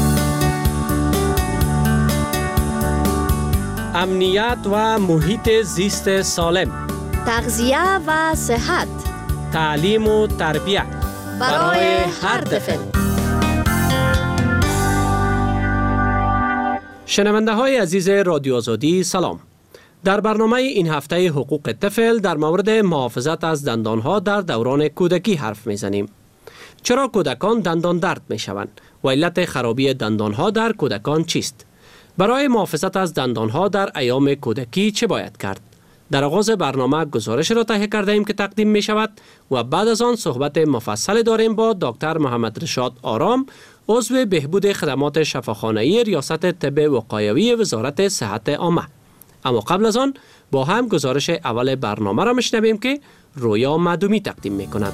U: امنیت و محیط زیست سالم،
E: تغذیه و صحت،
U: تعلیم و تربیت
E: برای هر طفل.
U: شنونده های عزیز رادیو آزادی سلام. در برنامه این هفته حقوق طفل در مورد محافظت از دندانها در دوران کودکی حرف میزنیم. چرا کودکان دندان درد می شوند و علت خرابی دندانها در کودکان چیست؟ برای محافظت از دندانها در ایام کودکی چه باید کرد؟ در آغاز برنامه گزارش را تهیه کرده ایم که تقدیم می شود و بعد از آن صحبت مفصل داریم با دکتر محمد رشاد آرام، عضو بهبود خدمات شفاخانه‌ای ریاست طب وقایوی وزارت صحت عامه. اما قبل از آن با هم گزارش اول برنامه را میشنویم که رویا معدومی تقدیم می کند.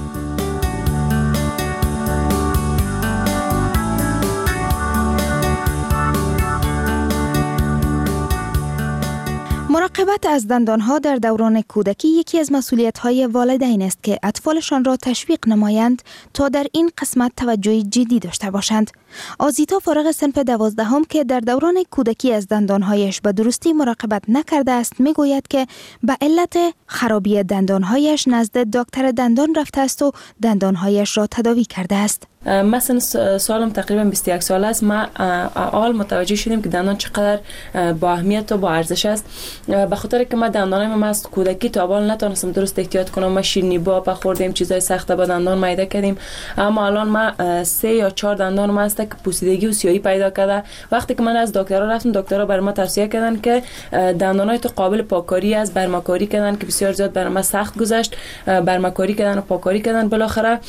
I: مراقبت از دندانها در دوران کودکی یکی از مسئولیت‌های والدین است که اطفالشان را تشویق نمایند تا در این قسمت توجه جدی داشته باشند. آزیتا فارغ صنف دوازدهم که در دوران کودکی از دندانهایش به درستی مراقبت نکرده است میگوید که به علت خرابی دندانهایش نزد دکتر دندان رفته است و دندانهایش را تداوی کرده است.
J: مثلا سالم تقریبا بیست و یک ساله است. ما اول متوجه شدیم که دندان چقدر با اهمیت و با ارزش است. به خاطر که ما دندانای ما از کودکی تا اول نتونستم درست احتیاط کنم. ما شیرینی با خوردیم، چیزای سخت با دندان میده کردیم. اما الان ما سه یا چهار دندان ما است که پوسیدگی و سیاهی پیدا کرده. وقتی که من از دکترها رفتم، دکترها بر ما توصیه کردن که دندانای تو قابل پاککاری است، برمکاری کردن که بسیار زیاد بر ما سخت گذشت. برمکاری کردن و پاککاری کردن. بالاخره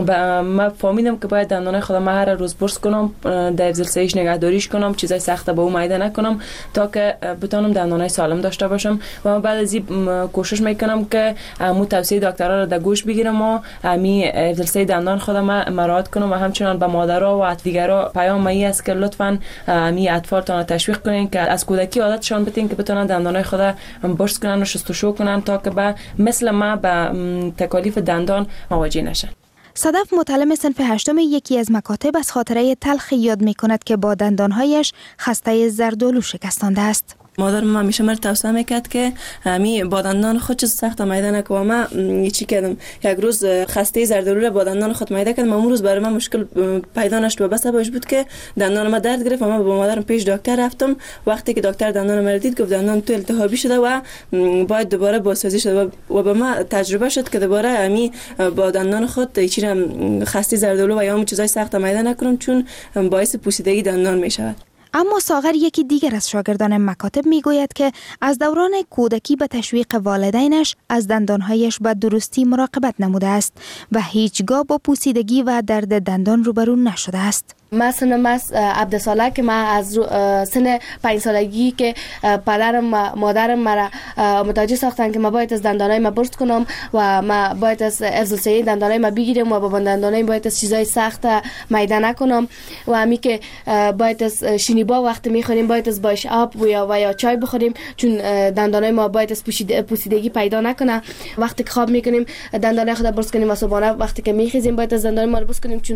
J: ما فهمیدم که باید دندانای خودم هر روز برس کنم، در افزلسایش نگهداریش کنم، چیزای سخت با او میده نکنم تا که بتونم دندانای سالم داشته باشم. و بعد از این کوشش میکنم که مو توصیه دکترها را در گوش بگیرم و می افزلسای دندان خودم مراعات کنم و همچنان به مادرها و دیگرها پیام می است که لطفاً می اطفالتان تشویق کنین که از کودکی عادتشان بدین که بتونن دندانای خود برس کنن و شستشو کنن تا که به مثل ما به تکالیف دندان مواجه نشن.
I: صدف متعلم صنف هشتم یکی از مکاتب از خاطره تلخی یاد می کند که با دندانهایش خسته زردالو شکستانده است.
L: مادر ما همیشه مرا توصیه میکرد که می با دندان خود چیز سخت میده نکن و ما چی کردم یک روز خسته زردالو را با دندان خود میده کردم. اون روز برای من مشکل پیدا نشد و بس باش بود که دندان ما درد گرفت و من با مادرم پیش دکتر رفتم. وقتی که دکتر دندان مرا دید گفت دندان تو التهابی شده و باید دوباره بازسازی شده و به ما تجربه شد که دوباره می با دندان خود چیرم خسته زردالو و یا هم چیزای سخت میده نکنم چون باعث پوسیدگی دندان میشود.
I: اما ساغر یکی دیگر از شاگردان مکاتب میگوید که از دوران کودکی به تشویق والدینش از دندانهایش به درستی مراقبت نموده است و هیچگاه با پوسیدگی و درد دندان روبرو نشده است.
M: مثلا من عبدالساله که من از سن پنج سالگی که پدرم و مادرم مرا متوجه ساختن که من باید از دندانای ما برس کنم و من باید از افزلسایی دندانای ما بگیرم و با دندانای باید از چیزای سخت میده نکنم و همی که باید از شینیبا وقتی میخوریم باید از باش آب و یا و یا چای بخوریم چون دندانای ما باید از پوسیدگی پیدا نکنه. وقتی که خواب میکنیم دندانای خود برس کنیم و صبحانه وقتی که میخیزیم باید از دندانای ما برس کنیم چون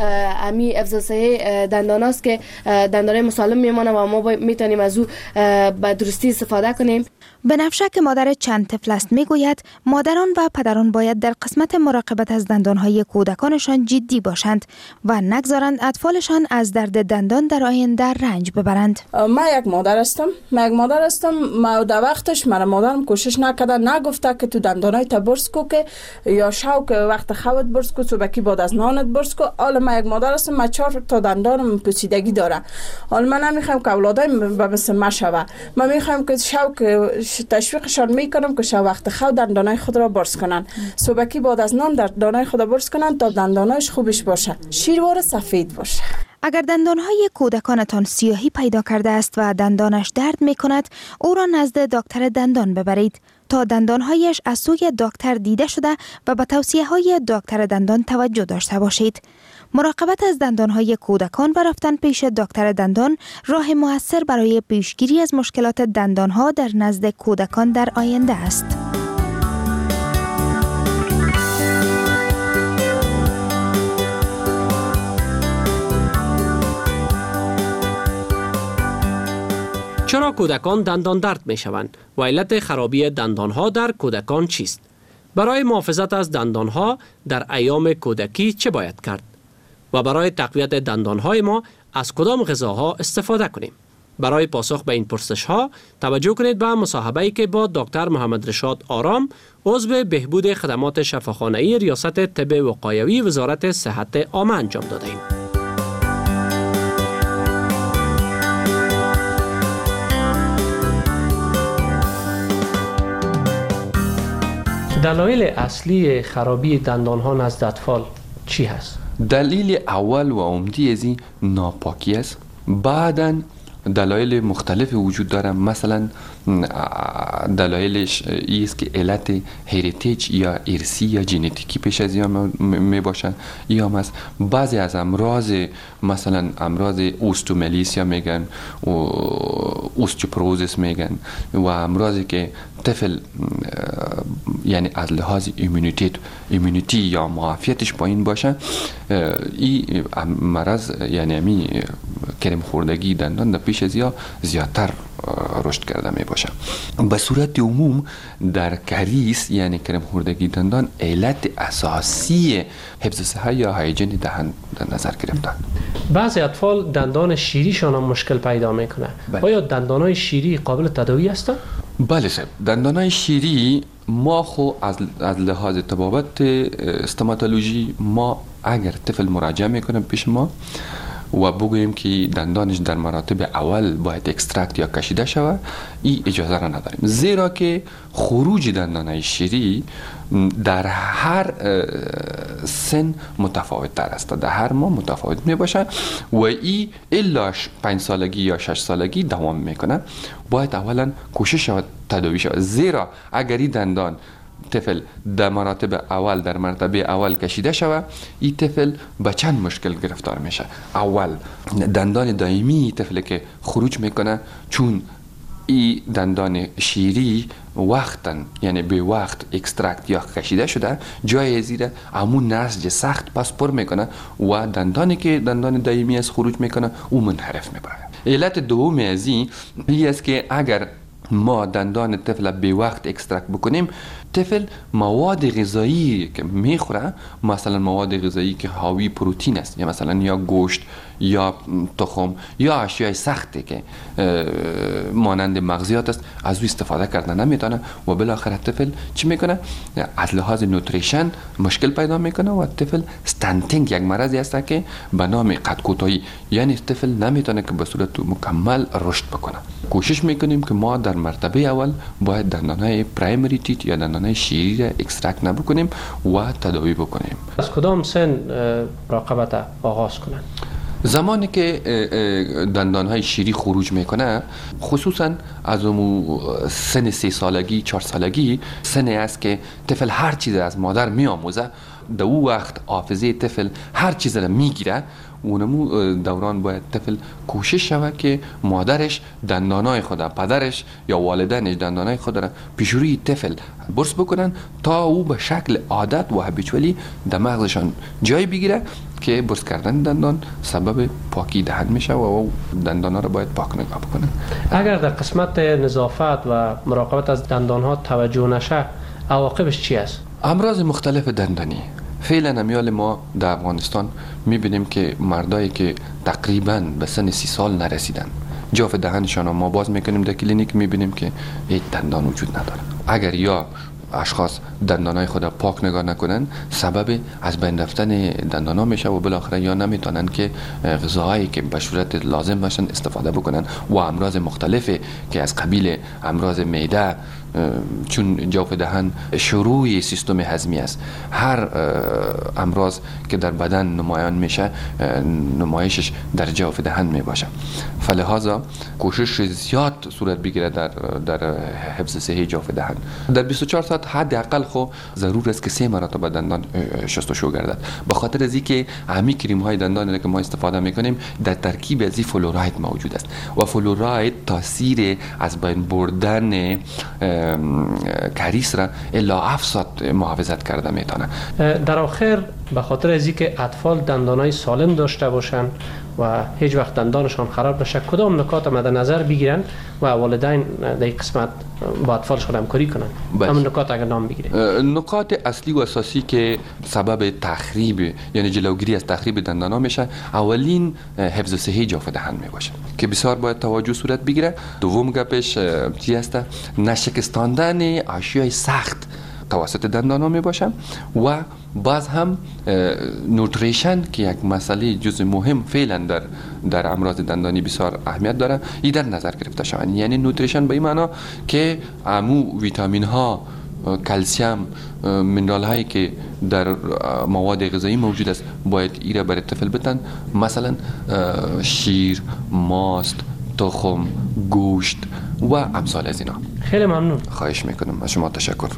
M: همی افزلسایی دندان است که دندانای مسالم میمانه و ما میتونیم از او به درستی استفاده کنیم.
I: بنفشه که مادر چند طفل است میگوید مادران و پدران باید در قسمت مراقبت از دندانهای کودکانشان جدی باشند و نگذارند اطفالشان از درد دندان در آینده رنج ببرند.
N: ما یک مادر هستم ما یک مادر هستم ما در وقتش من مادرم کوشش نکرده نگفته که تو دندانای تا برس کو که یا شو که وقت خود برس کو صبحی بعد از نانت برس کو. حالا ما یک مادر هستم ما چهار تا تا دندانم پوسیدگی داره. حالا من نمیخوام که اولادایم به مثل ما شوه. من میخوام که شوق تشویقشان میکنم که شو وقت خود دندانای خود را برس کنن. صبحی بعد از نان دندانای خود را برس کنن تا دندانایش خوبش باشه، شیروار سفید باشه.
I: اگر دندانهای کودکانتان سیاهی پیدا کرده است و دندانش درد می کند، او را نزد دکتر دندان ببرید تا دندانهایش از سوی دکتر دیده شده و به توصیه های دکتر دندان توجه داشته باشید. مراقبت از دندانهای کودکان و رفتن پیش دکتر دندان راه مؤثر برای پیشگیری از مشکلات دندانها در نزد کودکان در آینده است.
U: چرا کودکان دندان درد می شوند و علت خرابی دندانها در کودکان چیست؟ برای محافظت از دندانها در ایام کودکی چه باید کرد؟ و برای تقویت دندانهای ما از کدام غذاها استفاده کنیم؟ برای پاسخ به این پرسش‌ها توجه کنید به مصاحبه‌ای که با دکتر محمد رشاد آرام، عضو بهبود خدمات شفاخانه‌ای ریاست طب وقایوی وزارت صحت عامه انجام داده‌ایم. دلایل اصلی خرابی دندانها نزد اطفال چی هست؟
D: دلیل اول و عمده از این ناپاکی است. بعداً دلایل مختلف وجود داره. مثلا دلایلش است که علت هریتیج یا ارثی یا ژنتیکی پیش از این می باشن. یا مثلا بعضی از امراض، مثلا امراض اوستومالیسیا میگن و اوستیوپروزیس میگن و امراضی که طفل یعنی از لحاظ ایمونیتی ایمونیتی یا معافیتش پایین باشه، این مرض یعنی می کرم خوردگی دندان در پیش از یا زیادتر رشد کرده می باشه. به صورت عموم در کریس یعنی کرم خوردگی دندان علت اساسی حفظ صحت یا هایجین دهان در نظر گرفتن.
U: بعضی اطفال دندان شیریشان هم مشکل پیدا میکنه. آیا دندانهای شیری قابل تداوی هستند؟
D: بله صاحب، دندانهای شیری ما خو از از لحاظ طبابت استوماتولوژی ما اگر طفل مراجعه میکنه پیش ما و بگوییم که دندانش در مراتب اول باید اکسترکت یا کشیده شود، این اجازه را نداریم، زیرا که خروج دندانهای شیری در هر سن متفاوت تر است، در هر ماه متفاوت می باشه و این الا پنج سالگی یا شش سالگی دوام میکنه. باید اولا کوشش شود تداوی شود، زیرا اگر این دندان طفل در مراتب اول در مرتبه اول کشیده شود، این طفل به چند مشکل گرفتار میشه. اول دندان دائمی طفل که خروج میکنه، چون این دندان شیری وقتا یعنی به وقت اکسترکت یا کشیده شده، جای زیر همون نسج سخت پس پر میکنه و دندانی که دندان دائمی از خروج میکنه او منحرف میبره. علت دوم از این است که اگر ما دندان طفل به وقت اکسترکت بکنیم، طفل مواد غذایی که میخوره، مثلا مواد غذایی که حاوی پروتئین است، یا مثلا یا گوشت یا تخم یا اشیاء سختی که مانند مغزیات است، از او استفاده کردن نمیتونه و بالاخره طفل چی میکنه؟ از لحاظ نوتریشن مشکل پیدا میکنه و طفل استنتینگ یک مرضی است که به نام قد کوتاهی، یعنی طفل نمیتونه که به صورت مکمل رشد بکنه. کوشش میکنیم که ما در مرتبه اول باید دندانهای پرایمری تیت یا دندانهای شیری را اکسترکت نبکنیم و تداوی بکنیم.
U: از کدام سن مراقبت آغاز کنن؟
D: زمانی که دندانهای شیری خروج میکنه، خصوصا از اون سن سه سالگی چهار سالگی سنی است که طفل هر چیز از مادر میآموزه، در او وقت حافظه طفل هر چیز را میگیره. اونمو دوران باید طفل کوشش شود که مادرش دندانای خود، پدرش یا والدینش دندانای خود را پیش روی طفل برس بکنن تا او به شکل عادت و هابیچوالی در مغزشان جای بگیره که برس کردن دندان سبب پاکی دهن میشه و او دندانا را باید پاک نگاه بکنن.
U: اگر در قسمت نظافت و مراقبت از دندانها توجه نشه، عواقبش چی است؟
D: امراض مختلف دندانی. فعلا امیال ما در افغانستان میبینیم که مردایی که تقریبا به سن سی سال نرسیدن، جاف دهنشان ما باز میکنیم در کلینیک میبینیم که هیچ دندان وجود نداره. اگر یا اشخاص دندانای خود پاک نگاه نکنن سبب از بین رفتن دندانا میشه و بالاخره یا نمیتونن که غذاهایی که به صورت لازم باشن استفاده بکنن و امراض مختلفی که از قبیل امراض معده، چون جوف دهن شروع سیستم هضمی است، هر امراض که در بدن نمایان میشه نمایشش در جوف دهن می باشه. فلهذا کوشش زیاد صورت بگیره در در حفظ صحی جوف دهن. در بیست و چهار ساعت حداقل خو ضرور است که سه مرتبه دندان شستشو گردد، به خاطر از اینکه همین کریم های دندان که ما استفاده میکنیم در ترکیب از فلوراید موجود است و فلوراید تاثیر از بین بردن کریس را الا افساد محافظت کرده میتونه.
U: در آخر به خاطر از اینکه اطفال دندانای سالم داشته باشن و هیچ وقت دندانشان خراب نشه، کدام نکات مد نظر بگیرن و والدین در این قسمت با اطفالشان همکاری کنن؟ همون نکات اگر نام بگیرید.
D: نکات اصلی و اساسی که سبب تخریب یعنی جلوگیری از تخریب دندانا میشه، اولین حفظ صحی جوف دهن می باشه که بسیار باید توجه صورت بگیره. دوم گپش چی هست؟ نشکستاندن اشیاء سخت توسط دندانا می باشه و باز هم نوتریشن که یک مسئله جزء مهم فعلا در در امراض دندانی بسیار اهمیت داره، این در نظر گرفته شود. یعنی نوتریشن به این معنا که امو ویتامین ها، کلسیم، منرال هایی که در مواد غذایی موجود است باید ایره برای طفل بدن، مثلا شیر، ماست، تخم، گوشت و امثال از اینا.
U: خیلی ممنون.
D: خواهش میکنم. از شما تشکر.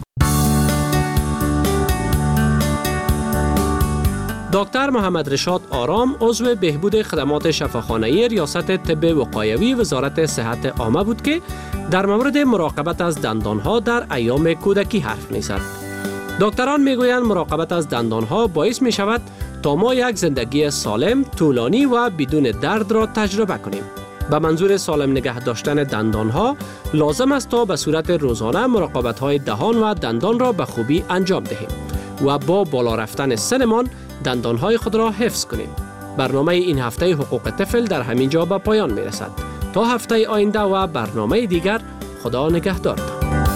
U: دکتر محمد رشاد آرام عضو بهبود خدمات شفاخانه‌ای ریاست طب وقایوی وزارت صحت عامه بود که در مورد مراقبت از دندانها در ایام کودکی حرف می‌زد. دکتران میگویند مراقبت از دندانها باعث می شود تا ما یک زندگی سالم، طولانی و بدون درد را تجربه کنیم. به منظور سالم نگه داشتن دندانها لازم است تا به صورت روزانه مراقبت‌های دهان و دندان را به خوبی انجام دهیم و با بالا رفتن سنمان دندانهای خود را حفظ کنیم. برنامه این هفته حقوق طفل در همین جا به پایان می رسد. تا هفته آینده و برنامه دیگر، خدا نگهدارتان.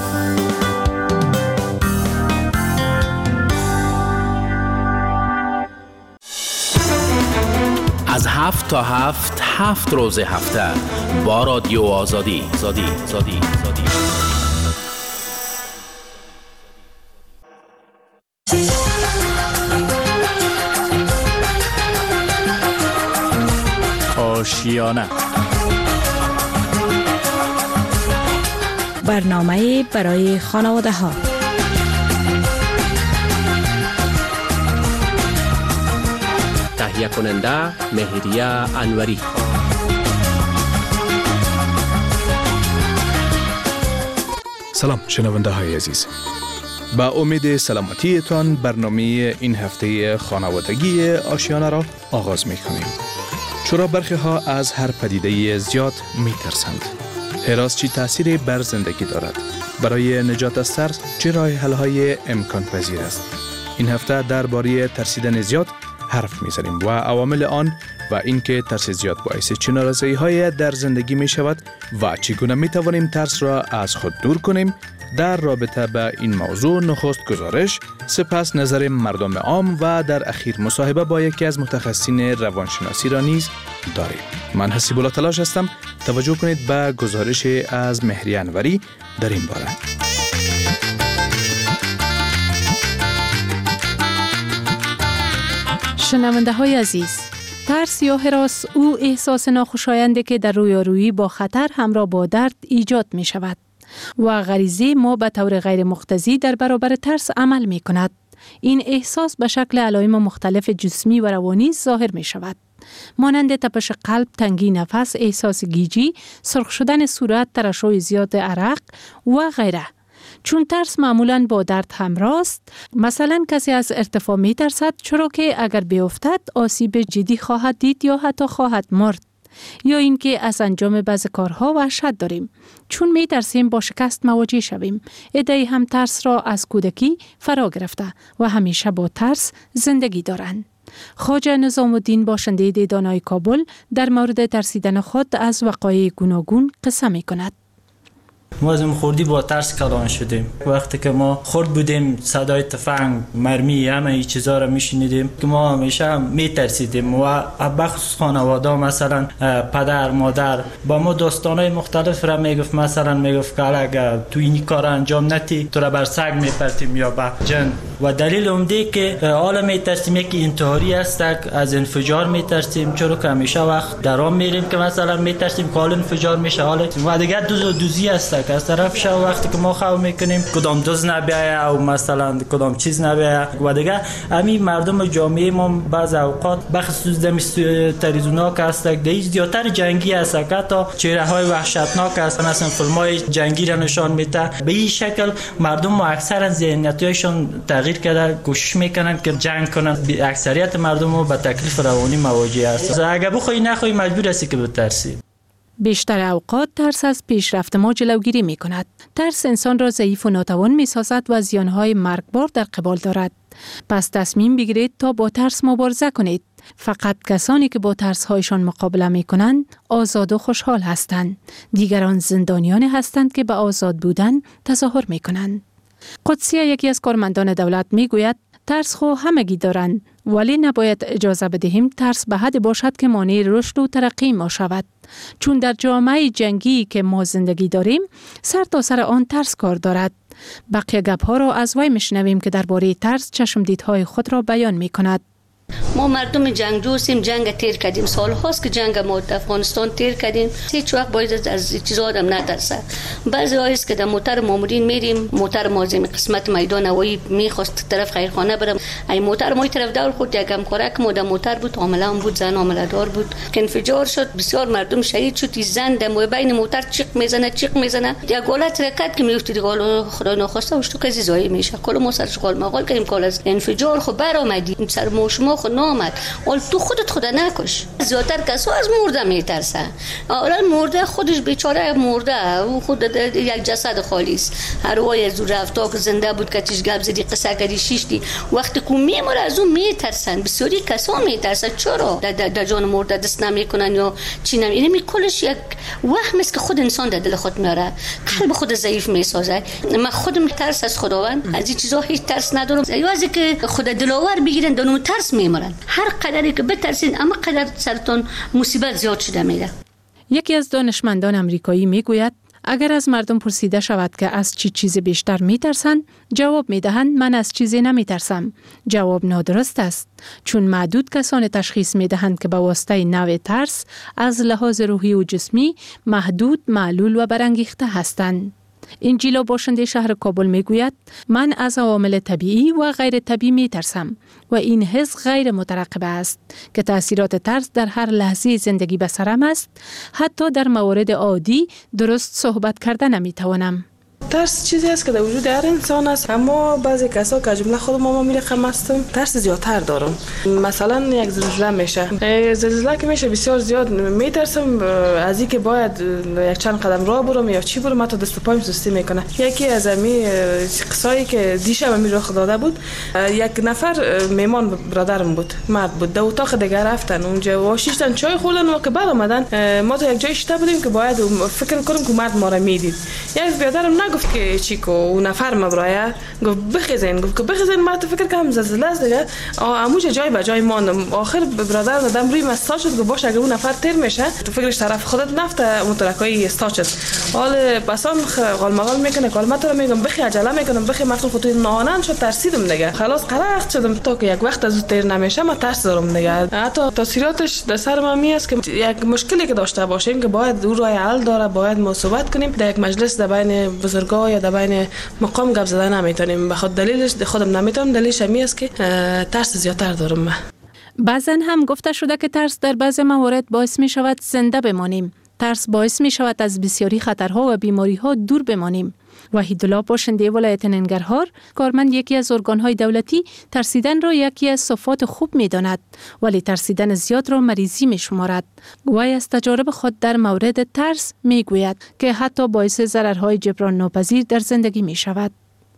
O: از هفت تا هفت هفت روز هفته با رادیو آزادی زادی زادی زادی آشیانه،
G: برنامه برای خانواده ها.
U: تهیه کننده مهریه انوری.
P: سلام شنونده های عزیز، با امید سلامتیتان برنامه این هفته خانوادگی آشیانه را آغاز می کنیم. چرا برخی ها از هر پدیده زیاد می ترسند؟ هراس چی تأثیری بر زندگی دارد؟ برای نجات از ترس چه راه حل های امکان پذیر است؟ این هفته درباره ترسیدن زیاد حرف می زنیم و عوامل آن و اینکه ترس زیاد باعث چه ناراضی های در زندگی می شود و چگونه می توانیم ترس را از خود دور کنیم. در رابطه با این موضوع نخست گزارش، سپس نظر مردم عام و در اخیر مصاحبه با یکی از متخصصین روانشناسی را نیز داریم. من حسیب الله تلاش هستم. توجه کنید به گزارش از مهریه انوری در این باره.
Q: شنونده های عزیز، ترس یا هراس او احساس ناخوشایندی که در رویارویی با خطر همراه با درد ایجاد می شود و غریزه ما به طور غیر مقتضی در برابر ترس عمل می کند. این احساس به شکل علائم مختلف جسمی و روانی ظاهر می شود، مانند تپش قلب، تنگی نفس، احساس گیجی، سرخ شدن صورت، ترشح زیاد عرق و غیره. چون ترس معمولاً با درد همراه است، مثلا کسی از ارتفاع می ترسد چرا که اگر بیفتد آسیب جدی خواهد دید یا حتی خواهد مرد، یا اینکه از انجام بعض کارها وحشت داریم چون می ترسیم با شکست مواجه شویم. عده‌ای هم ترس را از کودکی فرا گرفته و همیشه با ترس زندگی دارند. خواجه نظام الدین باشنده دیدانای کابل در مورد ترسیدن خود از وقایع گوناگون قصه می کند.
F: ما از خوردی با ترس کلان شدیم. وقتی که ما خورد بودیم صدای تفنگ، مرمی، همه این چیزا رو میشنیدیم که ما همیشه میترسیدیم و بخصوص خانواده مثلا پدر مادر با ما داستانای مختلف را میگفت. مثلا میگفت که اگر تو این کار انجام ندی تو را بر سگ میپرتیم یا به جن. و دلیل عمده که حالا میترسیم یکی انتحاری است، از انفجار میترسیم، چرا که همیشه وقت درام میریم که مثلا میترسیم که حال انفجار میشه. حالا و دیگه دوز و دوزی است که از طرف شو وقتی که ما خو میکنیم کدام دوز نبیایه او مثلا کدام چیز نبیایه. و دیگه همین مردم جامعه ما بعض اوقات بخصوص دم تلویزیونا که است دیگه زیادتر جنگی است که تا چهره های وحشتناک است، مثلا فیلم های جنگی را نشان میده. به این شکل مردم اکثرا ذهنیتشون تغییر کرده، کوشش میکنن که جنگ کنن. اکثریت مردم با تکلیف روانی مواجه است. اگه بخوای نخوای مجبور هستی که بترسی.
Q: بیشتر اوقات ترس از پیشرفت ما جلوگیری می کند. ترس انسان را ضعیف و ناتوان می سازد و زیانهای مرگبار در قبال دارد. پس تصمیم بگیرید تا با ترس مبارزه کنید. فقط کسانی که با ترس‌هایشان مقابله می کنند آزاد و خوشحال هستند. دیگران زندانیان هستند که به آزاد بودن تظاهر می کنند. قدسیه یکی از کارمندان دولت می گوید ترس خو همگی دارند، ولی نباید اجازه بدهیم ترس به حد باشد که مانع رشد و ترقی ما شود. چون در جامعه جنگی که ما زندگی داریم سر تا سر آن ترس کار دارد. بقیه گپ‌ها را از وی میشنویم که درباره ترس چشمدیدهای خود را بیان می کند.
R: ما مردم جنگجو هستیم، جنگ تیر کردیم، سال هاست که جنگ ما در افغانستان تیر کردیم. هیچ وقت باید از چیزا آدم نترسه. بعضی هست که در موتر مامورین میریم، موتر مازیم قسمت میدان هوایی میخواست طرف خیرخانه برم، ای موتر ما طرف دور خود یک همکارک ما در موتر بود، عاملا بود، زن عامله دار بود که انفجار شد، بسیار مردم شهید شد. زن در بین موتر چیق میزنه چیق میزنه، یک حالت رکت که میفته دیگه خدا ناخواسته وشتو کسی زایی میشه. کل ما سر شغل مقال کردیم، کال از انفجار خو برآمدیم سر ما شما خود نامد. اول تو خودت خدا نکش. زیادتر کسا از مرده میترسه. اولا مرده خودش بیچاره مرده، او خود یک جسد خالی است. هر وای از رفتا که زنده بود کتیش گپ زدی قصه کردی شیشتی، وقتی کو میمره از اون میترسن. بسیاری کسا میترسن. چرا در, در جان مرده دست نمیکنن یا چی نمی؟ اینه کلش یک وهم است که خود انسان در دل خود میاره، قلب خود ضعیف میسازه. من خودم ترس از خداوند از این چیزا هیچ ترس ندارم. یا از که خود دلاور بگیرن دونو ترس میمرن. هر قدری که بترسین اما قدر سرتون مصیبت زیاد شده میره.
Q: یکی از دانشمندان امریکایی میگوید اگر از مردم پرسیده شود که از چی چیز بیشتر میترسند، جواب میدهند من از چیزی نمیترسم. جواب نادرست است، چون معدود کسان تشخیص میدهند که به واسطه نوع ترس از لحاظ روحی و جسمی محدود، معلول و برانگیخته هستند. انجیلا باشنده شهر کابل میگوید من از عوامل طبیعی و غیر طبیعی میترسم و این حس غیر مترقبه است که تأثیرات ترس در هر لحظه زندگی به سرم است. حتی در موارد عادی درست صحبت کرده نمیتوانم.
L: ترس چیزی است که در وجود هر انسان است، اما بعضی کسا که جمله خود ما می رقم هستم ترس زیادتر دارم. مثلا یک زلزله میشه، زلزله که میشه بسیار زیاد میترسم از اینکه باید یک چند قدم راه برم یا چی برم، حتی دست و پایم سستی میکنه. یکی از امی قصایی که دیشب می رخ داده بود، یک نفر میمان برادرم بود، مرد بود، در اتاق دیگر رفتن اونجا و شیشتن چای خوردن و که بعد اومدن ما تو یک جای شته بودیم که باید فکر کنیم که مرد ما را میدید. یک برادرم گفت که چی کو اون نفر مبرایه گفت بخیزین، گفت که بخیزین. ما تو فکر کنم زلزله است دیگه، اموج جای به جای ماندم. آخر برادر دادم روی مستا شد که باشه اگه اون نفر تیر میشه تو فکرش طرف خودت نفته مترکای استا شد. حال پسان قال مقال میکنه کلمات رو میگم بخی عجله میکنم بخی مفتون خودت نانن شد ترسیدم دیگه، خلاص قرق شدم تا که یک وقت از تیر نمیشه ما ترس دارم دیگه. حتی تاثیراتش در سر من می است که یک مشکلی که داشته باشیم که باید او راه حل داره، باید ما صحبت کنیم در یک مجلس در بین بزرگا یا در بین مقام گپ زدن نمیتونیم. بخاطر دلیلش خودم نمیتونم، دلیلش می است که ترس زیادتر دارم من.
Q: بعضن هم گفته شده که ترس در بعض موارد باعث می شود زنده بمانیم. ترس باعث می شود از بسیاری خطرها و بیماری ها دور بمانیم. وحیدالله باشنده ولایت ننگرهار، کارمند یکی از ارگان‌های دولتی، ترسیدن را یکی از صفات خوب می‌داند، ولی ترسیدن زیاد را مریضی می‌شمارد. وی از تجارب خود در مورد ترس می‌گوید که حتی باعث ضررهای جبران ناپذیر در زندگی می‌شود.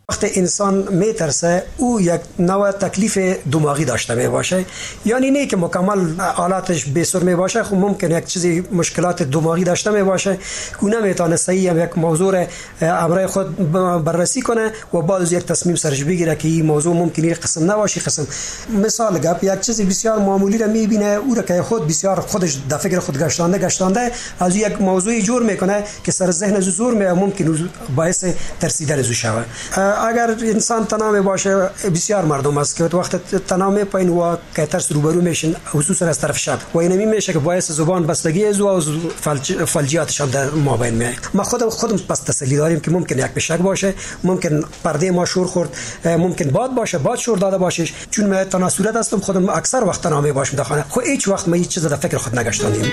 B: وقتی انسان میترسه او یک نوع تکلیف دماغی داشته می باشه، یعنی نه که مکمل حالاتش بسر می باشه، خب ممکن یک چیزی مشکلات دماغی داشته می باشه که نمیتونه صحیح هم یک موضوع امرای خود بررسی کنه و بعد از یک تصمیم سرش بگیره که این موضوع ممکنه قسم نباشه قسم. مثال گپ یک چیزی بسیار معمولی را میبینه او را که خود بسیار خودش در فکر خود گشتانده گشتانده از یک موضوعی جور میکنه که سر ذهن زور می ممکن باعث ترسیدن زو شود. اگر انسان تنها باشه بسیار مردم است که وقت تنها میپاین و که ترس روبرو میشن خصوصا از طرف شب و اینمی میشه که باعث زبان بستگی از و فلج... فلجیاتش هم در مابین میاد. ما خودم خودم پس تسلی داریم که ممکن یک بشک باشه، ممکن پرده ما شور خورد، ممکن باد باشه، باد شور داده باشش، چون من تنها صورت هستم خودم اکثر وقت تنها می باشم در خانه، خب هیچ وقت ما هیچ چیز در فکر خود نگشتانیم.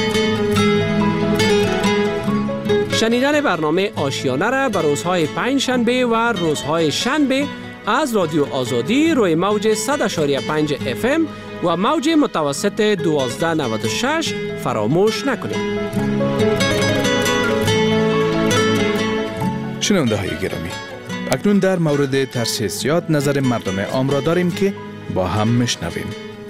U: شنیدن برنامه آشیانه را به روزهای پنج شنبه و روزهای شنبه از رادیو آزادی روی موج صد و پنج اف ام و موج متوسط دوازده نود و شش فراموش نکنید.
P: شنونده های گرامی، اکنون در مورد ترس زیاد نظر مردم عام را داریم که با هم میشنویم.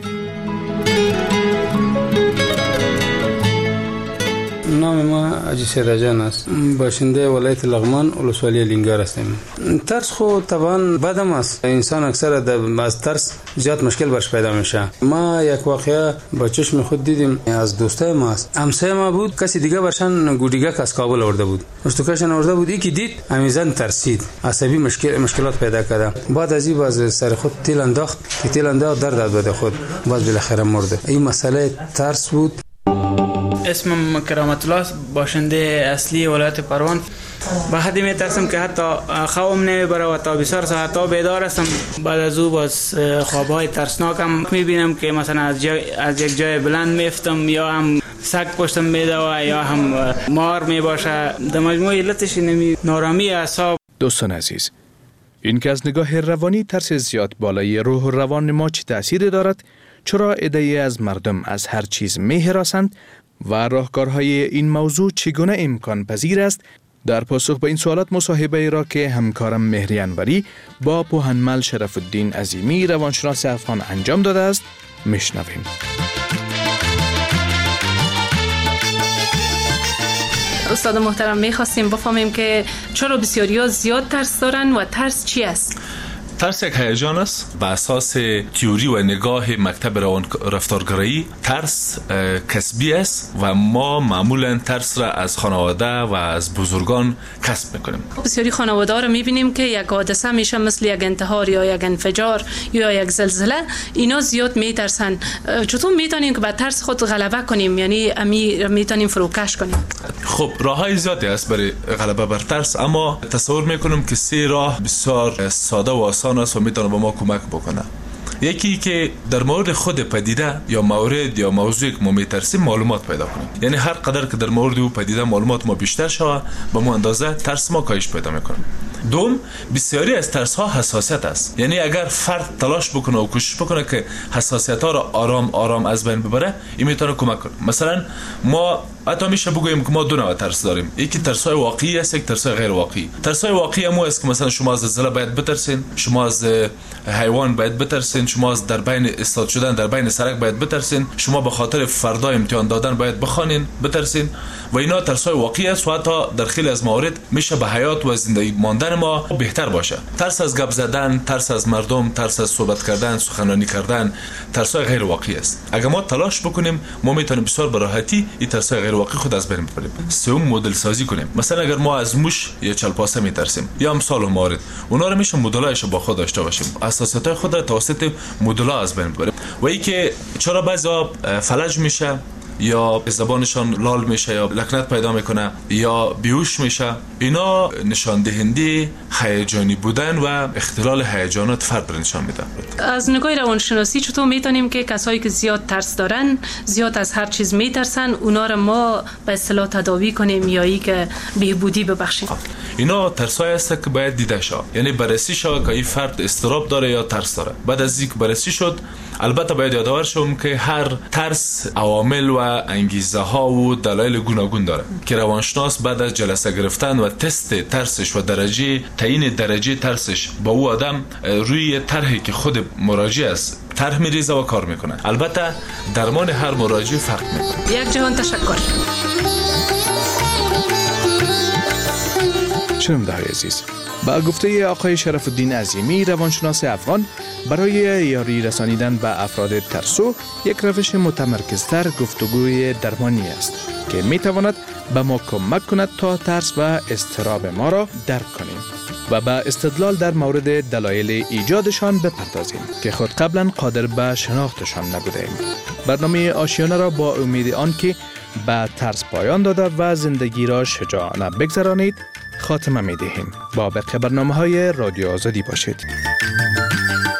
C: نام ما حاجی سیدا جان است. باشنده ولایت لغمان ولسوالی لنگار هستم. ترس خو طبعا بدم است. انسان اکثر از ترس زیاد مشکل برش پیدا میشه. ما یک واقعه با چشم خود دیدیم از دوستای ما است. همسایه ما بود، کسی دیگه برشان گودیگه از کابل آورده بود. مستوکشان آورده بود، یکی دید امیزن ترسید، عصبی مشکل مشکلات پیدا کرد. بعد از این باز سر خود تیل انداخت که تیل انداخت درد داد بده خود. باز بالاخره مرد. این مسئله ترس بود.
F: اسمم کرامت الله، باشنده اصلی ولایت پروان. به حدی میترسم که حتی خوابم نمیبره و تا بسیار ساعت‌ها بیدار هستم. بعد از او باز خوابهای ترسناکم میبینم که مثلا از, جای از یک جای بلند میفتم یا هم سگ پشتم میده و یا هم مار میباشه. در مجموع علتش نمی نارامی اعصاب.
P: دوستان عزیز، این که از نگاه روانی ترس زیاد بالای روح و روان ما چه تأثیری دارد، چرا عده‌ای از مردم از هر چیز می‌هراسند و راهکارهای این موضوع چگونه امکان پذیر است؟ در پاسخ به این سوالات مصاحبه ای را که همکارم مهری انوری با پوهنمل شرف الدین عظیمی روانشناس افغان انجام داده است میشنویم.
Q: استاد محترم، میخواستیم بفهمیم که چرا بسیاری‌ها زیاد ترس دارن و ترس چی است؟
S: ترس یک هیجان است. به اساس تئوری و نگاه مکتب روان رفتارگرایی ترس کسبی است و ما معمولا ترس را از خانواده و از بزرگان کسب میکنیم.
Q: بسیاری خانواده رو میبینیم که یک حادثه میشه مثل یک انتحار یا یک انفجار یا یک زلزله، اینا زیاد میترسن. چطور میتونیم که با ترس خود غلبه کنیم، یعنی امی میتونیم فروکش کنیم؟
S: خب راههای زیادی است برای غلبه بر ترس، اما تصور میکنم که سه راه بسیار ساده و آسان است و میتونه به ما کمک بکنه. یکی که در مورد خود پدیده یا مورد یا موضوعی که ما میترسیم معلومات پیدا کنیم، یعنی هر قدر که در مورد او پدیده معلومات ما بیشتر شود به ما اندازه ترس ما کاهش پیدا میکنه. دوم، بسیاری از ترس ها حساسیت است، یعنی اگر فرد تلاش بکنه و کوشش بکنه که حساسیت ها را آرام آرام از بین ببره، این میتونه کمک کنه. مثلا ما حتی میشه بگوییم که ما دو نوع ترس داریم، یکی ترس های واقعی است، یک ترس های غیر واقعی. ترس های واقعی همون است که مثلا شما از زلزله باید بترسین، شما از حیوان باید بترسین، شما از در بین استاد شدن در بین سرک باید بترسین، شما به خاطر فردا امتحان دادن باید بخوانین بترسین و اینا ترس های واقعی است و حتی در خیلی از موارد میشه به حیات و زندگی ماندن ما بهتر باشه. ترس از گپ زدن، ترس از مردم، ترس از صحبت کردن، سخنرانی کردن، ترس های غیر واقعی است. اگر ما تلاش بکنیم ما میتونیم بسیار به راحتی این ترس های غیر واقعی خود از بین ببریم. سوم، مدل سازی کنیم. مثلا اگر ما از موش یا چلپاسه میترسیم یا امثال موارد، اونا رو میشه مدلایش با خود داشته باشیم، اساسات خود را توسط مدل‌ها از بین ببریم. و این که چرا بعضا فلج میشه یا زبانشان لال میشه یا لکنت پیدا میکنه یا بیهوش میشه، اینا نشان دهنده هیجانی بودن و اختلال هیجانات فرد نشان میده.
Q: از نگاه روانشناسی چطور میتونیم که کسایی که زیاد ترس دارن، زیاد از هر چیز میترسن، اونا رو ما به اصطلاح تداوی کنیم یا ای که بهبودی ببخشیم؟
S: اینا ترسای است که باید دیده شود، یعنی بررسی شود که این فرد اضطراب داره یا ترس داره. بعد از اینکه بررسی شد البته باید یادآور شوم که هر ترس عوامل و انگیزه ها و دلایل گوناگون داره که روانشناس بعد از جلسه گرفتن و تست ترسش و درجه تعیین درجه ترسش با او آدم روی طرحی که خود مراجع است طرح میریزه و کار میکنه. البته درمان هر مراجع فرق میکنه.
Q: یک جهان تشکر.
P: شنونده های عزیز، با گفته آقای شرف الدین عظیمی روانشناس افغان، برای یاری رسانیدن به افراد ترسو یک روش متمرکزتر گفتگوی درمانی است که می تواند به ما کمک کند تا ترس و اضطراب ما را درک کنیم و به استدلال در مورد دلایل ایجادشان بپردازیم که خود قبلا قادر به شناختشان نبودیم. برنامه آشیانه را با امید آن که به ترس پایان داده و زندگی را شجاعانه بگذرانید خاتمه می دهیم. با بقیه برنامه های رادیو آزادی باشید.